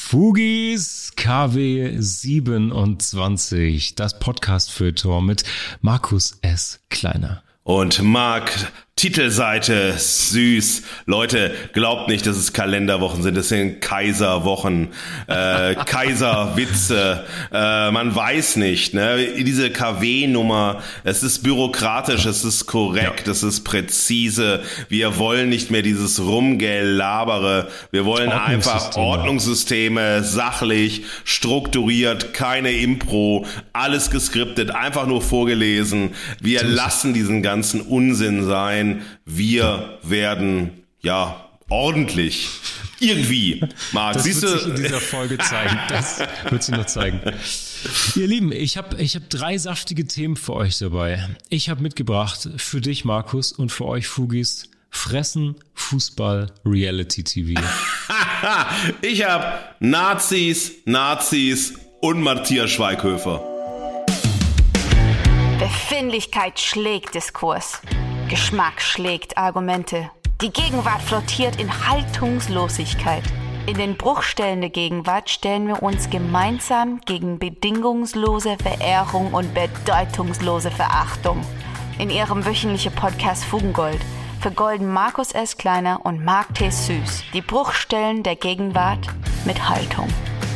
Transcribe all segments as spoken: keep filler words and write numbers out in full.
Fugis K W siebenundzwanzig, das Podcast-Feuilleton mit Markus S. Kleiner. Und Marc, Titelseite, süß. Leute, glaubt nicht, dass es Kalenderwochen sind. Das sind Kaiserwochen, äh, Kaiserwitze. Äh, man weiß nicht, ne? Diese K W-Nummer, es ist bürokratisch, es ist korrekt, ja. Es ist präzise. Wir wollen nicht mehr dieses Rumgelabere. Wir wollen einfach Ordnungssysteme, sachlich, strukturiert, keine Impro, alles geskriptet, einfach nur vorgelesen. Wir lassen diesen ganzen Unsinn sein. Wir werden, ja, ordentlich. Irgendwie, Marc. Das siehst wird du? sich in dieser Folge zeigen. Das wird sich noch zeigen. Ihr Lieben, ich habe ich hab drei saftige Themen für euch dabei. Ich habe mitgebracht für dich, Markus, und für euch, Fugis, Fressen, Fußball, Reality-T V. Ich habe Nazis, Nazis und Matthias Schweighöfer. Befindlichkeit schlägt Diskurs. Geschmack schlägt Argumente. Die Gegenwart flottiert in Haltungslosigkeit. In den Bruchstellen der Gegenwart stellen wir uns gemeinsam gegen bedingungslose Verehrung und bedeutungslose Verachtung. In ihrem wöchentlichen Podcast Fugengold vergolden Markus S. Kleiner und Marc T. Süß die Bruchstellen der Gegenwart mit Haltung.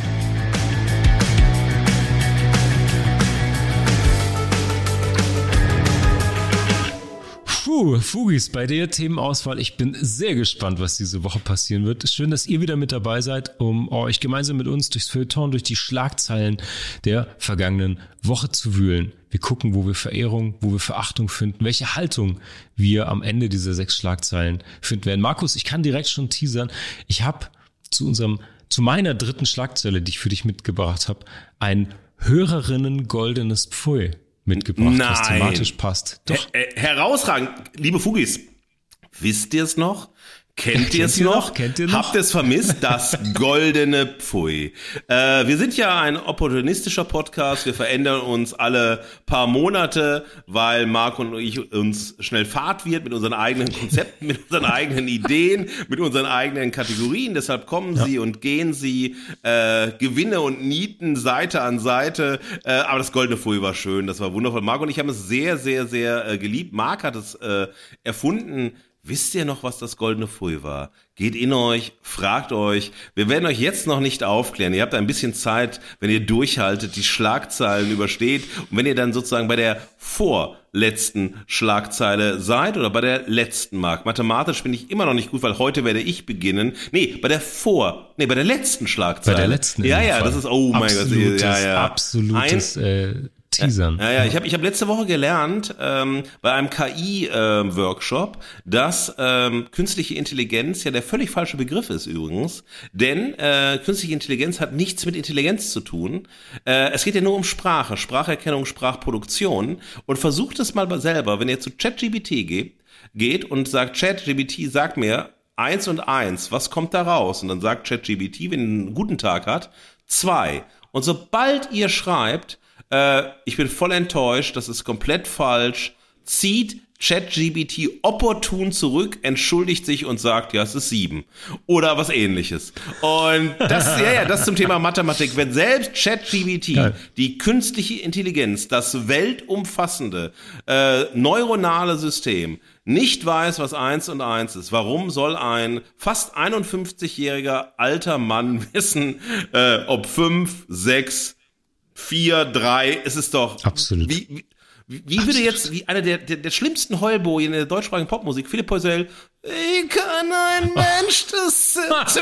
Puh, Fugis, bei der Themenauswahl, ich bin sehr gespannt, was diese Woche passieren wird. Schön, dass ihr wieder mit dabei seid, um euch gemeinsam mit uns durchs Feuilleton, durch die Schlagzeilen der vergangenen Woche zu wühlen. Wir gucken, wo wir Verehrung, wo wir Verachtung finden, welche Haltung wir am Ende dieser sechs Schlagzeilen finden werden. Markus, ich kann direkt schon teasern, ich habe zu unserem, zu meiner dritten Schlagzeile, die ich für dich mitgebracht habe, ein Hörerinnen-goldenes Pfui mitgebracht, Nein. was thematisch passt. Doch. Her- herausragend. Liebe Fugis, wisst ihr es noch? Kennt ihr es noch? Kennt ihr noch? Habt ihr es vermisst? Das goldene Pfui. Äh, wir sind ja ein opportunistischer Podcast. Wir verändern uns alle paar Monate, weil Marc und ich uns schnell Fahrt wird mit unseren eigenen Konzepten, mit unseren eigenen Ideen, mit unseren eigenen Kategorien. Deshalb kommen ja. sie und gehen sie, äh, Gewinne und Nieten Seite an Seite. Äh, aber das goldene Pfui war schön. Das war wundervoll. Marc und ich haben es sehr, sehr, sehr äh, geliebt. Marc hat es äh, erfunden. Wisst ihr noch, was das goldene Pfui war? Geht in euch, fragt euch. Wir werden euch jetzt noch nicht aufklären. Ihr habt ein bisschen Zeit, wenn ihr durchhaltet, die Schlagzeilen übersteht. Und wenn ihr dann sozusagen bei der vorletzten Schlagzeile seid oder bei der letzten, Marc. Mathematisch bin ich immer noch nicht gut, weil heute werde ich beginnen. Nee, bei der vor, nee, bei der letzten Schlagzeile. Bei der letzten. Ja, ja, das ist, oh mein absolutes, Gott. Ja, ja. Absolutes, Ein, äh, Teasern. Ja, ja, ich habe ich hab letzte Woche gelernt ähm, bei einem K I-Workshop, äh, dass ähm, künstliche Intelligenz ja der völlig falsche Begriff ist übrigens, denn äh, künstliche Intelligenz hat nichts mit Intelligenz zu tun. Äh, es geht ja nur um Sprache, Spracherkennung, Sprachproduktion, und versucht es mal selber, wenn ihr zu ChatGPT geht, geht und sagt, ChatGPT, sag mir eins und eins, was kommt da raus? Und dann sagt ChatGPT, wenn er einen guten Tag hat, zwei. Und sobald ihr schreibt, ich bin voll enttäuscht, das ist komplett falsch, zieht ChatGPT opportun zurück, entschuldigt sich und sagt, ja, es ist sieben. Oder was Ähnliches. Und das, ja, ja, das zum Thema Mathematik. Wenn selbst ChatGPT, Geil. die künstliche Intelligenz, das weltumfassende äh, neuronale System, nicht weiß, was eins und eins ist, warum soll ein fast einundfünfzigjähriger alter Mann wissen, äh, ob fünf, sechs, vier, drei, es ist doch... Absolut. Wie, wie, wie würde jetzt, wie einer der, der, der schlimmsten Heulbojen in der deutschsprachigen Popmusik, Philipp Poisel, ich kann ein Mensch das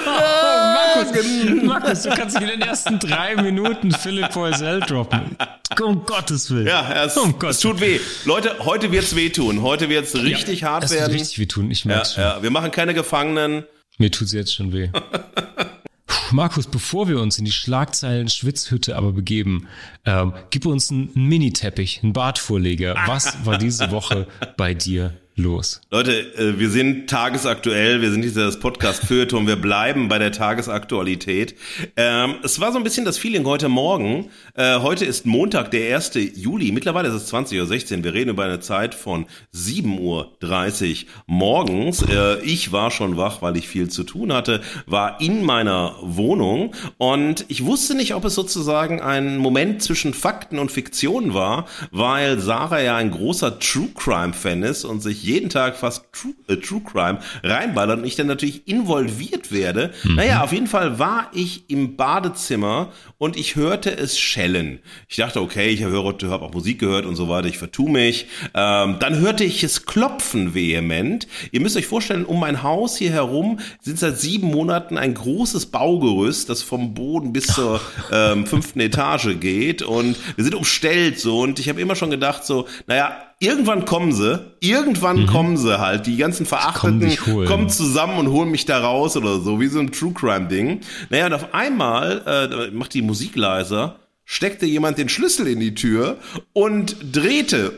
Markus, Markus, du kannst nicht in den ersten drei Minuten Philipp Poisel droppen. Um Gottes Willen. Ja, es, um es tut weh. Leute, heute wird's wehtun. Heute wird's richtig ja, hart es werden. Es wird richtig wehtun, ich merk's ja, schon. Ja, wir machen keine Gefangenen. Mir tut's jetzt schon weh. Markus, bevor wir uns in die Schlagzeilen-Schwitzhütte aber begeben, ähm, gib uns einen Miniteppich, einen Bartvorleger. Was war diese Woche bei dir los? Leute, wir sind tagesaktuell, wir sind dieses Podcast-Feuilleton, wir bleiben bei der Tagesaktualität. Ähm, es war so ein bisschen das Feeling heute Morgen. Äh, heute ist Montag, der erste Juli. Mittlerweile ist es zwanzig Uhr sechzehn. Wir reden über eine Zeit von sieben Uhr dreißig morgens. Äh, ich war schon wach, weil ich viel zu tun hatte, war in meiner Wohnung und ich wusste nicht, ob es sozusagen ein Moment zwischen Fakten und Fiktion war, weil Sarah ja ein großer True-Crime-Fan ist und sich jeden Tag fast True, äh, True Crime reinballert und ich dann natürlich involviert werde. Mhm. Naja, auf jeden Fall war ich im Badezimmer und ich hörte es schellen. Ich dachte, okay, ich habe hab auch Musik gehört und so weiter, ich vertue mich. Ähm, dann hörte ich es klopfen vehement. Ihr müsst euch vorstellen, um mein Haus hier herum sind seit sieben Monaten ein großes Baugerüst, das vom Boden bis zur ähm, fünften Etage geht und wir sind umstellt so und ich habe immer schon gedacht so, naja, irgendwann kommen sie, irgendwann mhm. kommen sie halt, die ganzen Verachteten kommen zusammen und holen mich da raus oder so, wie so ein True-Crime-Ding. Naja, und auf einmal äh, macht die Musik leiser, steckte jemand den Schlüssel in die Tür und drehte.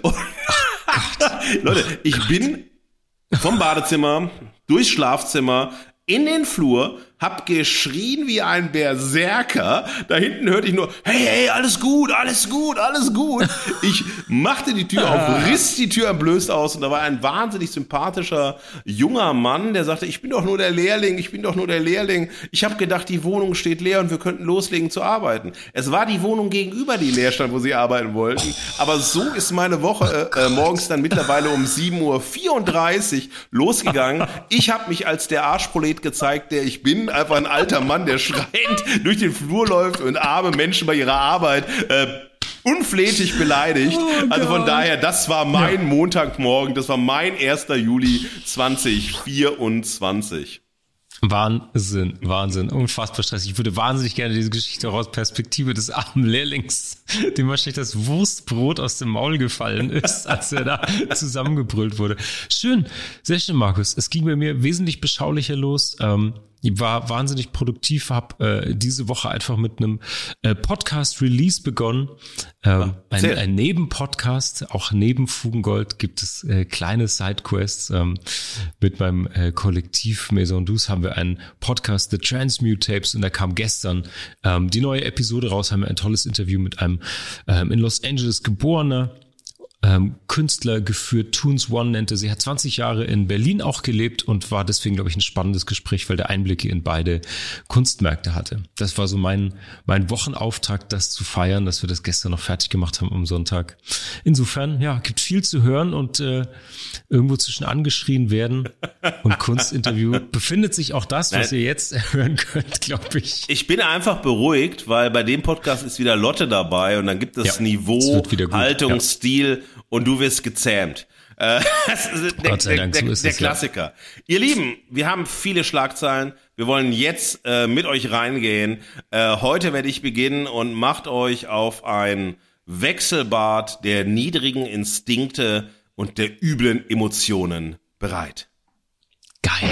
Leute, ich bin vom Badezimmer durchs Schlafzimmer in den Flur, hab geschrien wie ein Berserker. Da hinten hörte ich nur, hey, hey, alles gut, alles gut, alles gut. Ich machte die Tür auf, riss die Tür entblößt aus und da war ein wahnsinnig sympathischer junger Mann, der sagte, ich bin doch nur der Lehrling, ich bin doch nur der Lehrling. Ich habe gedacht, die Wohnung steht leer und wir könnten loslegen zu arbeiten. Es war die Wohnung gegenüber, die leer stand, wo sie arbeiten wollten. Aber so ist meine Woche äh, morgens dann mittlerweile um sieben Uhr vierunddreißig losgegangen. Ich habe mich als der Arschprolet gezeigt, der ich bin. Einfach ein alter Mann, der schreiend durch den Flur läuft und arme Menschen bei ihrer Arbeit äh, unflätig beleidigt. Oh also von daher, das war mein ja. Montagmorgen, das war mein erster Juli zwanzig vierundzwanzig. Wahnsinn, Wahnsinn, unfassbar stressig. Ich würde wahnsinnig gerne diese Geschichte aus Perspektive des armen Lehrlings, dem wahrscheinlich das Wurstbrot aus dem Maul gefallen ist, als er da zusammengebrüllt wurde. Schön, sehr schön, Markus. Es ging bei mir wesentlich beschaulicher los. Ähm, Ich war wahnsinnig produktiv, habe äh, diese Woche einfach mit einem äh, Podcast-Release begonnen. Ähm, ein, ein Nebenpodcast, auch neben Fugengold gibt es äh, kleine Sidequests. Ähm, mit meinem äh, Kollektiv Maison Douce haben wir einen Podcast, The Transmute Tapes, und da kam gestern ähm, die neue Episode raus, haben wir ein tolles Interview mit einem ähm, in Los Angeles geborener Ähm, Künstler geführt, Toons One nannte sie, hat zwanzig Jahre in Berlin auch gelebt und war deswegen, glaube ich, ein spannendes Gespräch, weil der Einblicke in beide Kunstmärkte hatte. Das war so mein mein Wochenauftakt, das zu feiern, dass wir das gestern noch fertig gemacht haben am Sonntag. Insofern, ja, gibt viel zu hören und äh, irgendwo zwischen angeschrien werden und Kunstinterview befindet sich auch das, was Nein. ihr jetzt hören könnt, glaube ich. Ich bin einfach beruhigt, weil bei dem Podcast ist wieder Lotte dabei und dann gibt es ja, Niveau, Haltung, ja. Stil und du wirst gezähmt. Äh, das ist der, Gott sei Dank, der, der, so ist der es, Klassiker. Ja. Ihr Lieben, wir haben viele Schlagzeilen. Wir wollen jetzt äh, mit euch reingehen. Äh, heute werde ich beginnen und macht euch auf ein Wechselbad der niedrigen Instinkte und der üblen Emotionen bereit. Geil.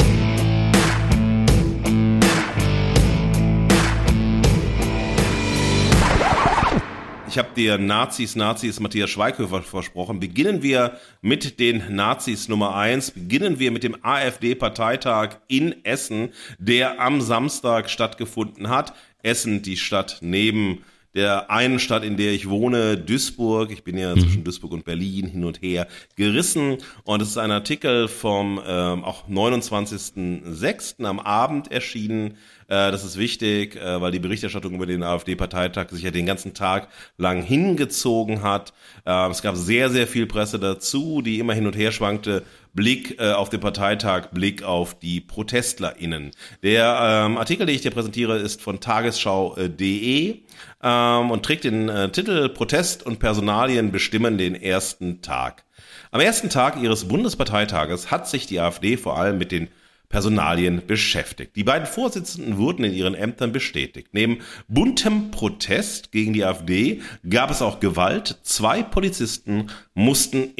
Ich habe dir Nazis, Nazis, Matthias Schweighöfer versprochen. Beginnen wir mit den Nazis Nummer eins. Beginnen wir mit dem AfD-Parteitag in Essen, der am Samstag stattgefunden hat. Essen, die Stadt neben der einen Stadt, in der ich wohne, Duisburg. Ich bin ja mhm. zwischen Duisburg und Berlin hin und her gerissen. Und es ist ein Artikel vom ähm, auch neunundzwanzigsten sechsten am Abend erschienen. Äh, das ist wichtig, äh, weil die Berichterstattung über den AfD-Parteitag sich ja den ganzen Tag lang hingezogen hat. Äh, es gab sehr, sehr viel Presse dazu, die immer hin und her schwankte. Blick äh, auf den Parteitag, Blick auf die ProtestlerInnen. Der ähm, Artikel, den ich dir präsentiere, ist von tagesschau punkt de ähm, und trägt den äh, Titel Protest und Personalien bestimmen den ersten Tag. Am ersten Tag ihres Bundesparteitages hat sich die AfD vor allem mit den Personalien beschäftigt. Die beiden Vorsitzenden wurden in ihren Ämtern bestätigt. Neben buntem Protest gegen die AfD gab es auch Gewalt. Zwei Polizisten mussten ins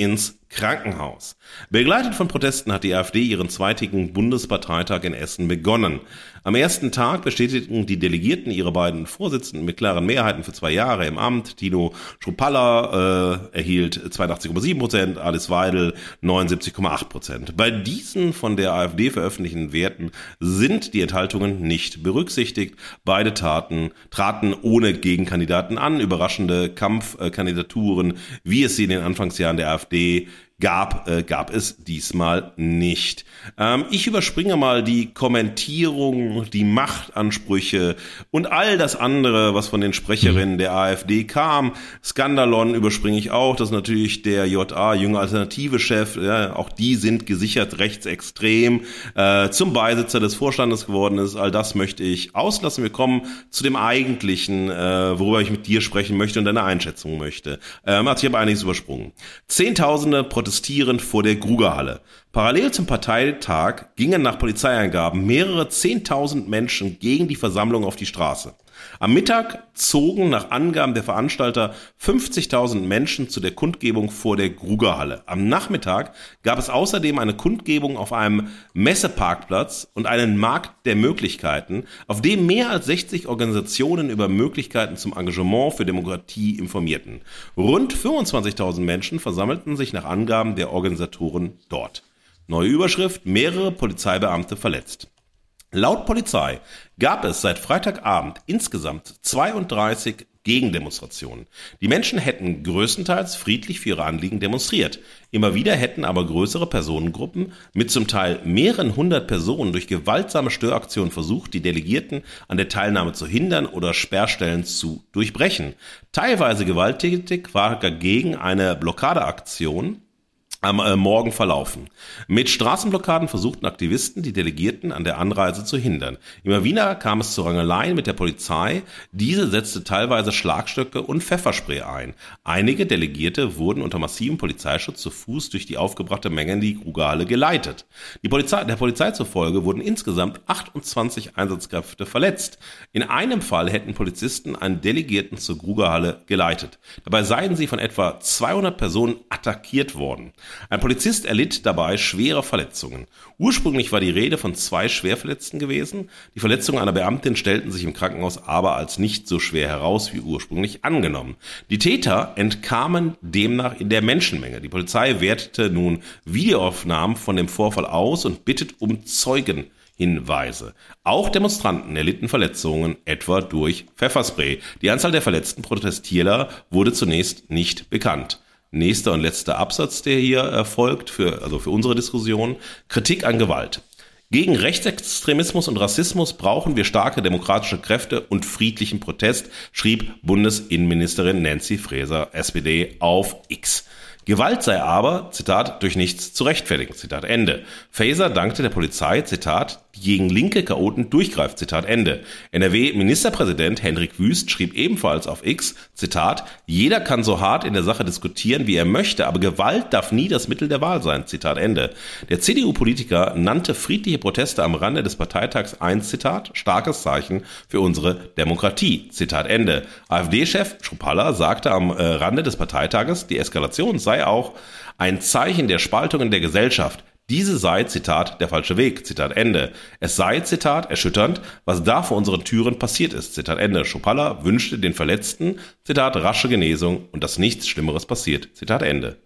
Krankenhaus. Begleitet von Protesten hat die AfD ihren zweitägigen Bundesparteitag in Essen begonnen. Am ersten Tag bestätigten die Delegierten ihre beiden Vorsitzenden mit klaren Mehrheiten für zwei Jahre im Amt. Tino Schruppalla äh, erhielt zweiundachtzig Komma sieben Prozent, Alice Weidel neunundsiebzig Komma acht Prozent. Bei diesen von der AfD veröffentlichten Werten sind die Enthaltungen nicht berücksichtigt. Beide Taten traten ohne Gegenkandidaten an. Überraschende Kampfkandidaturen, wie es sie in den Anfangsjahren der AfD gab, äh, gab es diesmal nicht. Ähm, ich überspringe mal die Kommentierung, die Machtansprüche und all das andere, was von den Sprecherinnen der AfD kam. Skandalon überspringe ich auch, das ist natürlich der J A, Junge Alternative-Chef, ja, auch die sind gesichert rechtsextrem, äh, zum Beisitzer des Vorstandes geworden ist. All das möchte ich auslassen. Wir kommen zu dem Eigentlichen, äh, worüber ich mit dir sprechen möchte und deine Einschätzung möchte. Ähm, also ich habe einiges übersprungen. Zehntausende protestierend vor der Grugerhalle. Parallel zum Parteitag gingen nach Polizeiangaben mehrere Zehntausend Menschen gegen die Versammlung auf die Straße. Am Mittag zogen nach Angaben der Veranstalter fünfzigtausend Menschen zu der Kundgebung vor der Grugerhalle. Am Nachmittag gab es außerdem eine Kundgebung auf einem Messeparkplatz und einen Markt der Möglichkeiten, auf dem mehr als sechzig Organisationen über Möglichkeiten zum Engagement für Demokratie informierten. Rund fünfundzwanzigtausend Menschen versammelten sich nach Angaben der Organisatoren dort. Neue Überschrift: mehrere Polizeibeamte verletzt. Laut Polizei gab es seit Freitagabend insgesamt zweiunddreißig Gegendemonstrationen. Die Menschen hätten größtenteils friedlich für ihre Anliegen demonstriert. Immer wieder hätten aber größere Personengruppen mit zum Teil mehreren hundert Personen durch gewaltsame Störaktionen versucht, die Delegierten an der Teilnahme zu hindern oder Sperrstellen zu durchbrechen. Teilweise gewalttätig war dagegen eine Blockadeaktion am äh, Morgen verlaufen. Mit Straßenblockaden versuchten Aktivisten, die Delegierten an der Anreise zu hindern. Immer wieder kam es zu Rangeleien mit der Polizei. Diese setzte teilweise Schlagstöcke und Pfefferspray ein. Einige Delegierte wurden unter massivem Polizeischutz zu Fuß durch die aufgebrachte Menge in die Grugerhalle geleitet. Die Polizei, der Polizei zufolge wurden insgesamt achtundzwanzig Einsatzkräfte verletzt. In einem Fall hätten Polizisten einen Delegierten zur Grugerhalle geleitet. Dabei seien sie von etwa zweihundert Personen attackiert worden. Ein Polizist erlitt dabei schwere Verletzungen. Ursprünglich war die Rede von zwei Schwerverletzten gewesen. Die Verletzungen einer Beamtin stellten sich im Krankenhaus aber als nicht so schwer heraus wie ursprünglich angenommen. Die Täter entkamen demnach in der Menschenmenge. Die Polizei wertete nun Videoaufnahmen von dem Vorfall aus und bittet um Zeugenhinweise. Auch Demonstranten erlitten Verletzungen, etwa durch Pfefferspray. Die Anzahl der verletzten Protestierler wurde zunächst nicht bekannt. Nächster und letzter Absatz, der hier erfolgt, für, also für unsere Diskussion: Kritik an Gewalt. Gegen Rechtsextremismus und Rassismus brauchen wir starke demokratische Kräfte und friedlichen Protest, schrieb Bundesinnenministerin Nancy Faeser, S P D, auf X. Gewalt sei aber, Zitat, durch nichts zu rechtfertigen, Zitat Ende. Faeser dankte der Polizei, Zitat, die gegen linke Chaoten durchgreift, Zitat Ende. N R W-Ministerpräsident Hendrik Wüst schrieb ebenfalls auf X, Zitat, jeder kann so hart in der Sache diskutieren, wie er möchte, aber Gewalt darf nie das Mittel der Wahl sein, Zitat Ende. Der C D U-Politiker nannte friedliche Proteste am Rande des Parteitags ein, Zitat, starkes Zeichen für unsere Demokratie, Zitat Ende. AfD-Chef Schruppalla sagte am äh, Rande des Parteitages, die Eskalation sei auch ein Zeichen der Spaltung in der Gesellschaft. Diese sei, Zitat, der falsche Weg, Zitat Ende. Es sei, Zitat, erschütternd, was da vor unseren Türen passiert ist, Zitat Ende. Schruppalla wünschte den Verletzten, Zitat, rasche Genesung und dass nichts Schlimmeres passiert, Zitat Ende.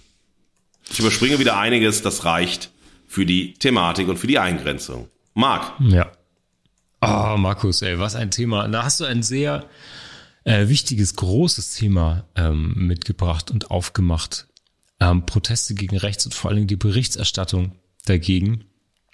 Ich überspringe wieder einiges, das reicht für die Thematik und für die Eingrenzung. Marc. Ja. Oh, Markus, ey, was ein Thema. Da hast du ein sehr äh, wichtiges, großes Thema ähm, mitgebracht und aufgemacht. Ähm, Proteste gegen rechts und vor allen Dingen die Berichterstattung dagegen.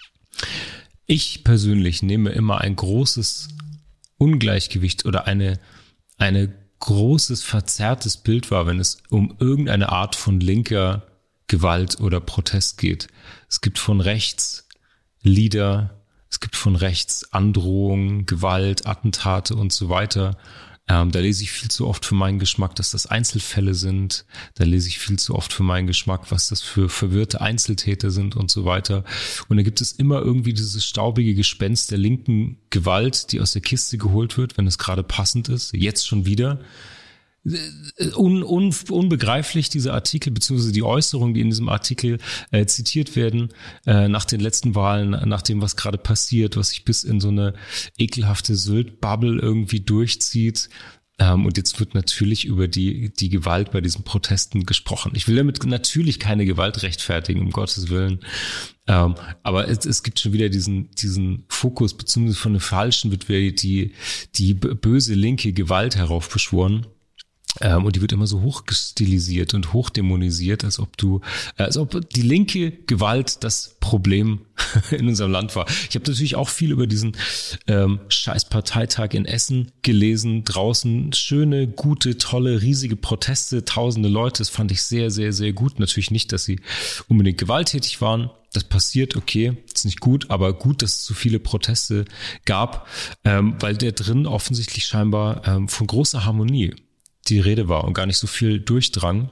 Ich persönlich nehme immer ein großes Ungleichgewicht oder eine, eine großes verzerrtes Bild wahr, wenn es um irgendeine Art von linker Gewalt oder Protest geht. Es gibt von rechts Lieder, es gibt von rechts Androhungen, Gewalt, Attentate und so weiter. Ähm, da lese ich viel zu oft für meinen Geschmack, dass das Einzelfälle sind. Da lese ich viel zu oft für meinen Geschmack, was das für verwirrte Einzeltäter sind und so weiter. Und da gibt es immer irgendwie dieses staubige Gespenst der linken Gewalt, die aus der Kiste geholt wird, wenn es gerade passend ist. Jetzt schon wieder. un, un, unbegreiflich, diese Artikel, beziehungsweise die Äußerungen, die in diesem Artikel äh, zitiert werden, äh, nach den letzten Wahlen, nach dem, was gerade passiert, was sich bis in so eine ekelhafte Sylt-Bubble irgendwie durchzieht. Ähm, und jetzt wird natürlich über die, die Gewalt bei diesen Protesten gesprochen. Ich will damit natürlich keine Gewalt rechtfertigen, um Gottes Willen. Ähm, aber es, es gibt schon wieder diesen, diesen Fokus, beziehungsweise von den Falschen wird wieder die, die böse linke Gewalt heraufbeschworen. Ähm, und die wird immer so hochstilisiert und hochdämonisiert, als ob du, äh, als ob die linke Gewalt das Problem in unserem Land war. Ich habe natürlich auch viel über diesen ähm, scheiß Parteitag in Essen gelesen. Draußen schöne, gute, tolle, riesige Proteste, tausende Leute. Das fand ich sehr, sehr, sehr gut. Natürlich nicht, dass sie unbedingt gewalttätig waren. Das passiert, okay, ist nicht gut, aber gut, dass es so viele Proteste gab, ähm, weil der drin offensichtlich scheinbar ähm, von großer Harmonie die Rede war und gar nicht so viel Durchdrang.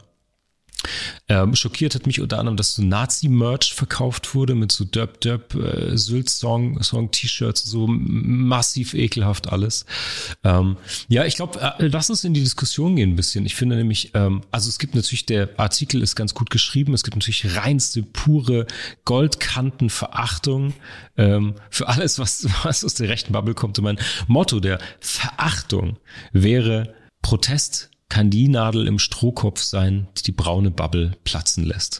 Ähm, schockiert hat mich unter anderem, dass so Nazi-Merch verkauft wurde mit so Derp-Derp äh, Sylt-Song, Song-T-Shirts, so massiv ekelhaft alles. Ähm, ja, ich glaube, äh, lass uns in die Diskussion gehen ein bisschen. Ich finde nämlich, ähm, also es gibt natürlich, der Artikel ist ganz gut geschrieben, es gibt natürlich reinste, pure Goldkantenverachtung ähm, für alles, was, was aus der rechten Bubble kommt. Und mein Motto der Verachtung wäre: Protest kann die Nadel im Strohkopf sein, die die braune Bubble platzen lässt.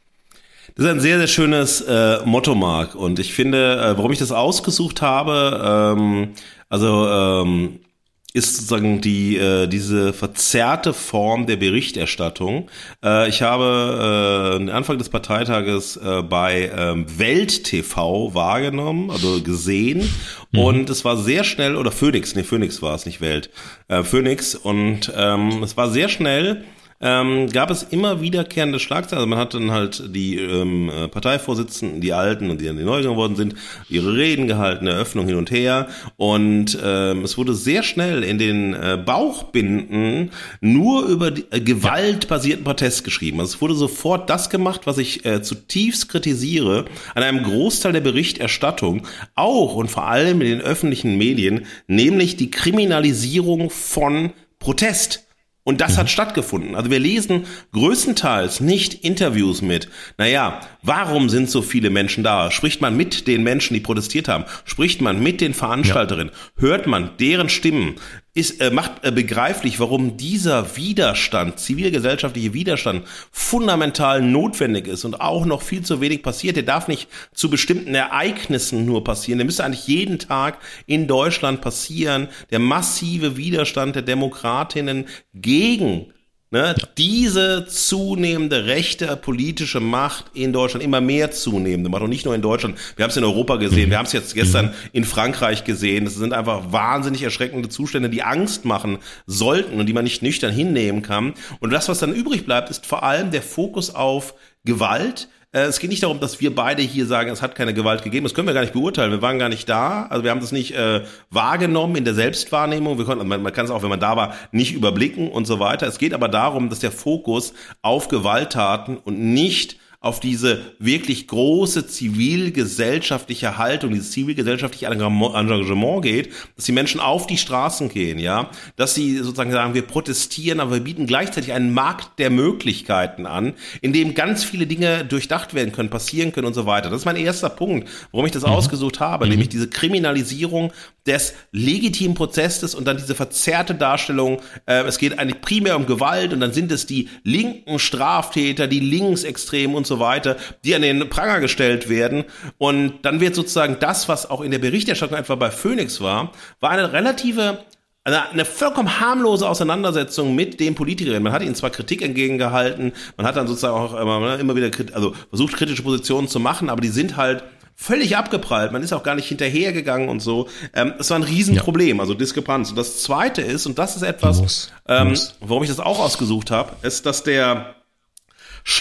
Das ist ein sehr, sehr schönes äh, Motto, Marc. Und ich finde, äh, warum ich das ausgesucht habe, ähm, also ähm, ist sozusagen die äh, diese verzerrte Form der Berichterstattung. Äh, ich habe äh, Anfang des Parteitages äh, bei ähm, Welt T V wahrgenommen, also gesehen. Mhm. Und es war sehr schnell, oder Phoenix, nee, Phoenix war es, nicht Welt, äh, Phoenix. Und ähm, es war sehr schnell, ähm, gab es immer wiederkehrende Schlagzeilen. Also man hat dann halt die ähm, Parteivorsitzenden, die Alten und die, die neu geworden sind, ihre Reden gehalten, Eröffnung hin und her. Und ähm, es wurde sehr schnell in den äh, Bauchbinden nur über die, äh, gewaltbasierten Protest geschrieben. Also es wurde sofort das gemacht, was ich äh, zutiefst kritisiere an einem Großteil der Berichterstattung, auch und vor allem in den öffentlichen Medien, nämlich die Kriminalisierung von Protest. Und das hat stattgefunden. Also wir lesen größtenteils nicht Interviews mit, naja, warum sind so viele Menschen da? Spricht man mit den Menschen, die protestiert haben? Spricht man mit den Veranstalterinnen? Ja. Hört man deren Stimmen? Ist, äh, macht äh, begreiflich, warum dieser Widerstand, zivilgesellschaftliche Widerstand, fundamental notwendig ist und auch noch viel zu wenig passiert. Der darf nicht zu bestimmten Ereignissen nur passieren. Der müsste eigentlich jeden Tag in Deutschland passieren. Der massive Widerstand der Demokratinnen gegen Ne, ja. diese zunehmende rechte politische Macht in Deutschland, immer mehr zunehmende Macht, und nicht nur in Deutschland. Wir haben es in Europa gesehen, mhm. wir haben es jetzt gestern mhm. in Frankreich gesehen. Das sind einfach wahnsinnig erschreckende Zustände, die Angst machen sollten und die man nicht nüchtern hinnehmen kann. Und das, was dann übrig bleibt, ist vor allem der Fokus auf Gewalt. Es geht nicht darum, dass wir beide hier sagen, es hat keine Gewalt gegeben. Das können wir gar nicht beurteilen. Wir waren gar nicht da. Also wir haben das nicht äh, wahrgenommen in der Selbstwahrnehmung. Wir konnten, man, man kann es auch, wenn man da war, nicht überblicken und so weiter. Es geht aber darum, dass der Fokus auf Gewalttaten und nicht auf diese wirklich große zivilgesellschaftliche Haltung, dieses zivilgesellschaftliche Engagement geht, dass die Menschen auf die Straßen gehen, ja, dass sie sozusagen sagen, wir protestieren, aber wir bieten gleichzeitig einen Markt der Möglichkeiten an, in dem ganz viele Dinge durchdacht werden können, passieren können und so weiter. Das ist mein erster Punkt, warum ich das mhm. ausgesucht habe, mhm. nämlich diese Kriminalisierung des legitimen Prozesses und dann diese verzerrte Darstellung, äh, es geht eigentlich primär um Gewalt und dann sind es die linken Straftäter, die Linksextremen und so weiter, die an den Pranger gestellt werden, und dann wird sozusagen das, was auch in der Berichterstattung etwa bei Phoenix war, war eine relative, eine, eine vollkommen harmlose Auseinandersetzung mit den Politikerinnen. Man hat ihnen zwar Kritik entgegengehalten, man hat dann sozusagen auch immer, immer wieder also versucht, kritische Positionen zu machen, aber die sind halt völlig abgeprallt, man ist auch gar nicht hinterhergegangen und so. Ähm, es war ein Riesenproblem, ja. also Diskrepanz. Und das Zweite ist, und das ist etwas, muss, ähm, muss. warum ich das auch ausgesucht habe, ist, dass der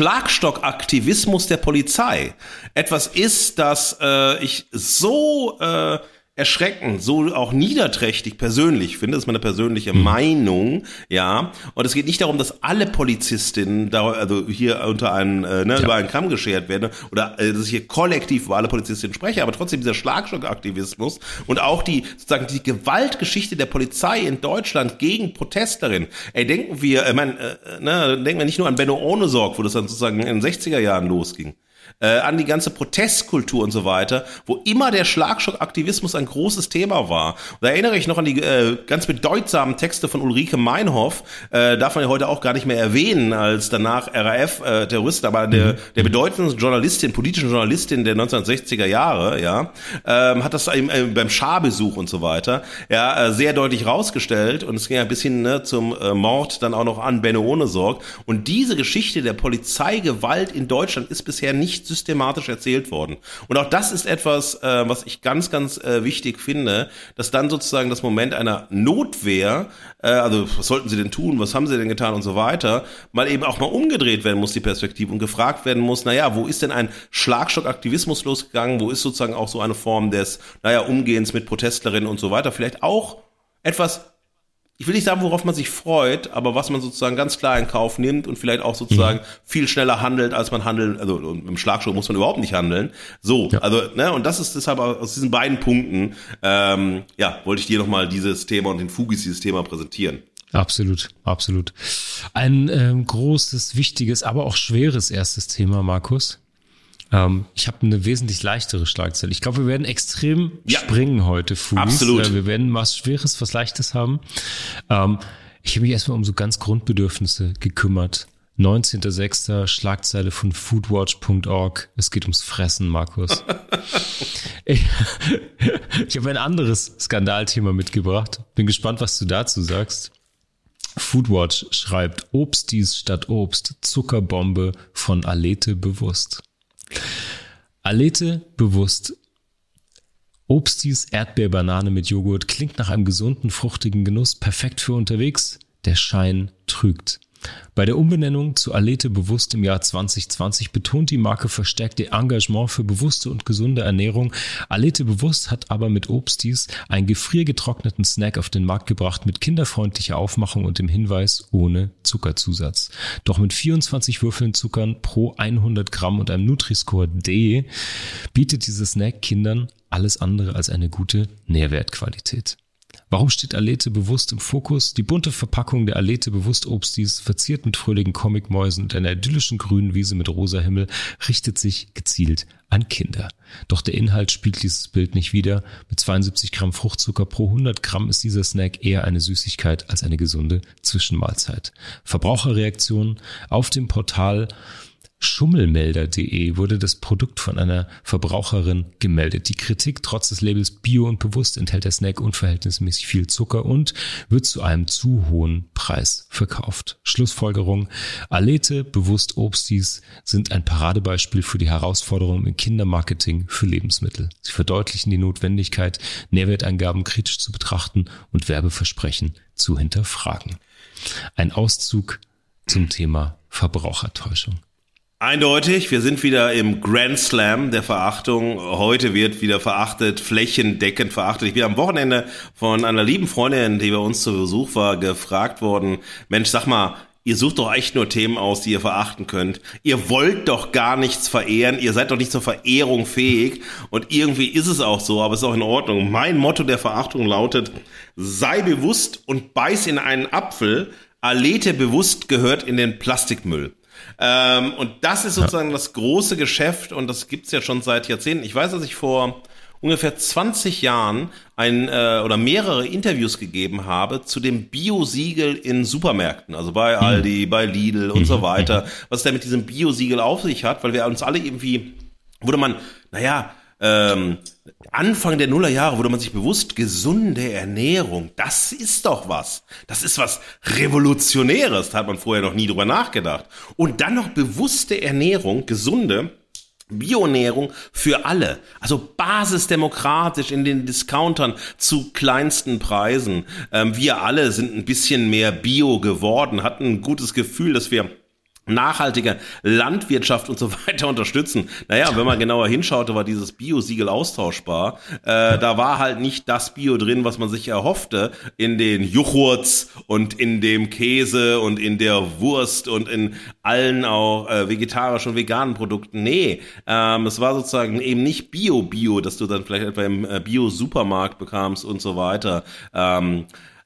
Schlagstockaktivismus der Polizei etwas ist, das äh, ich so äh, erschreckend, so auch niederträchtig persönlich finde, das ist meine persönliche mhm. Meinung, ja, und es geht nicht darum, dass alle Polizistinnen da, also hier unter einen, äh, ne, ja. über einen Kamm geschert werden oder äh, dass ich hier kollektiv über alle Polizistinnen spreche, aber trotzdem dieser Schlagstockaktivismus und auch die, sozusagen die Gewaltgeschichte der Polizei in Deutschland gegen Protestlerinnen, ey, denken wir, ich meine, äh, ne, denken wir nicht nur an Benno Ohnesorg, wo das dann sozusagen in den sechziger Jahren losging, Äh, an die ganze Protestkultur und so weiter, wo immer der Schlagstockaktivismus ein großes Thema war. Und da erinnere ich noch an die äh, ganz bedeutsamen Texte von Ulrike Meinhof, äh, darf man ja heute auch gar nicht mehr erwähnen, als danach R A F-Terrorist, äh, aber der, der bedeutendsten Journalistin, politischen Journalistin der neunzehnhundertsechziger Jahre, ja, ähm, hat das äh, beim Scharbesuch und so weiter, ja, äh, sehr deutlich rausgestellt und es ging ja bis hin ne, zum äh, Mord dann auch noch an Benno Ohnesorg. Und diese Geschichte der Polizeigewalt in Deutschland ist bisher nicht systematisch erzählt worden. Und auch das ist etwas, äh, was ich ganz, ganz äh, wichtig finde, dass dann sozusagen das Moment einer Notwehr, äh, also was sollten sie denn tun, was haben sie denn getan und so weiter, mal eben auch mal umgedreht werden muss, die Perspektive, und gefragt werden muss, naja, wo ist denn ein Schlagstockaktivismus losgegangen, wo ist sozusagen auch so eine Form des, naja, Umgehens mit Protestlerinnen und so weiter, vielleicht auch etwas, ich will nicht sagen, worauf man sich freut, aber was man sozusagen ganz klar in Kauf nimmt und vielleicht auch sozusagen mhm. viel schneller handelt, als man handeln, also im Schlagstock muss man überhaupt nicht handeln. So, ja. also, ne, und das ist deshalb aus diesen beiden Punkten, ähm, ja, wollte ich dir nochmal dieses Thema und den Fugis dieses Thema präsentieren. Absolut, absolut. Ein ähm, großes, wichtiges, aber auch schweres erstes Thema, Markus. Ähm, ich habe eine wesentlich leichtere Schlagzeile. Ich glaube, wir werden extrem ja. springen heute, Fugis. Absolut. Äh, wir werden was Schweres, was Leichtes haben. Ähm, ich habe mich erstmal um so ganz Grundbedürfnisse gekümmert. neunzehnter sechster Schlagzeile von foodwatch punkt org. Es geht ums Fressen, Markus. ich ich habe ein anderes Skandalthema mitgebracht. Bin gespannt, was du dazu sagst. Foodwatch schreibt, Obstis statt Obst, Zuckerbombe von Alete bewusst. Alete bewusst. Obstis Erdbeer-Banane mit Joghurt klingt nach einem gesunden, fruchtigen Genuss, perfekt für unterwegs. Der Schein trügt. Bei der Umbenennung zu Alete bewusst im Jahr zwanzig zwanzig betont die Marke verstärkt ihr Engagement für bewusste und gesunde Ernährung. Alete bewusst hat aber mit Obstis einen gefriergetrockneten Snack auf den Markt gebracht mit kinderfreundlicher Aufmachung und dem Hinweis ohne Zuckerzusatz. Doch mit vierundzwanzig Würfeln Zuckern pro hundert Gramm und einem Nutri-Score D bietet dieser Snack Kindern alles andere als eine gute Nährwertqualität. Warum steht Alete bewusst im Fokus? Die bunte Verpackung der Alete bewusst Obstis, verziert mit fröhlichen Comicmäusen und einer idyllischen grünen Wiese mit rosa Himmel, richtet sich gezielt an Kinder. Doch der Inhalt spiegelt dieses Bild nicht wider. Mit zweiundsiebzig Gramm Fruchtzucker pro hundert Gramm ist dieser Snack eher eine Süßigkeit als eine gesunde Zwischenmahlzeit. Verbraucherreaktionen auf dem Portal Schummelmelder punkt de wurde das Produkt von einer Verbraucherin gemeldet. Die Kritik: Trotz des Labels Bio und bewusst enthält der Snack unverhältnismäßig viel Zucker und wird zu einem zu hohen Preis verkauft. Schlussfolgerung: Alete bewusst Obstis sind ein Paradebeispiel für die Herausforderungen im Kindermarketing für Lebensmittel. Sie verdeutlichen die Notwendigkeit, Nährwertangaben kritisch zu betrachten und Werbeversprechen zu hinterfragen. Ein Auszug zum Thema Verbrauchertäuschung. Eindeutig, wir sind wieder im Grand Slam der Verachtung. Heute wird wieder verachtet, flächendeckend verachtet. Ich bin am Wochenende von einer lieben Freundin, die bei uns zu Besuch war, gefragt worden, Mensch, sag mal, ihr sucht doch echt nur Themen aus, die ihr verachten könnt. Ihr wollt doch gar nichts verehren, ihr seid doch nicht zur Verehrung fähig. Und irgendwie ist es auch so, aber es ist auch in Ordnung. Mein Motto der Verachtung lautet, sei bewusst und beiß in einen Apfel. Alete bewusst gehört in den Plastikmüll. Ähm, und das ist sozusagen ja. das große Geschäft und das gibt's ja schon seit Jahrzehnten. Ich weiß, dass ich vor ungefähr zwanzig Jahren ein äh, oder mehrere Interviews gegeben habe zu dem Bio-Siegel in Supermärkten, also bei Aldi, mhm. bei Lidl und mhm. so weiter, was der mit diesem Bio-Siegel auf sich hat, weil wir uns alle irgendwie, wurde man, naja, ähm, Anfang der Nullerjahre wurde man sich bewusst, gesunde Ernährung, das ist doch was. Das ist was Revolutionäres, da hat man vorher noch nie drüber nachgedacht. Und dann noch bewusste Ernährung, gesunde Bioernährung für alle. Also basisdemokratisch in den Discountern zu kleinsten Preisen. Ähm, wir alle sind ein bisschen mehr Bio geworden, hatten ein gutes Gefühl, dass wir nachhaltige Landwirtschaft und so weiter unterstützen. Naja, wenn man genauer hinschaute, war dieses Bio-Siegel austauschbar. Äh, da war halt nicht das Bio drin, was man sich erhoffte, in den Joghurts und in dem Käse und in der Wurst und in allen auch äh, vegetarischen und veganen Produkten. Nee, ähm, es war sozusagen eben nicht Bio-Bio, dass du dann vielleicht etwa im äh, Bio-Supermarkt bekamst und so weiter. Ähm,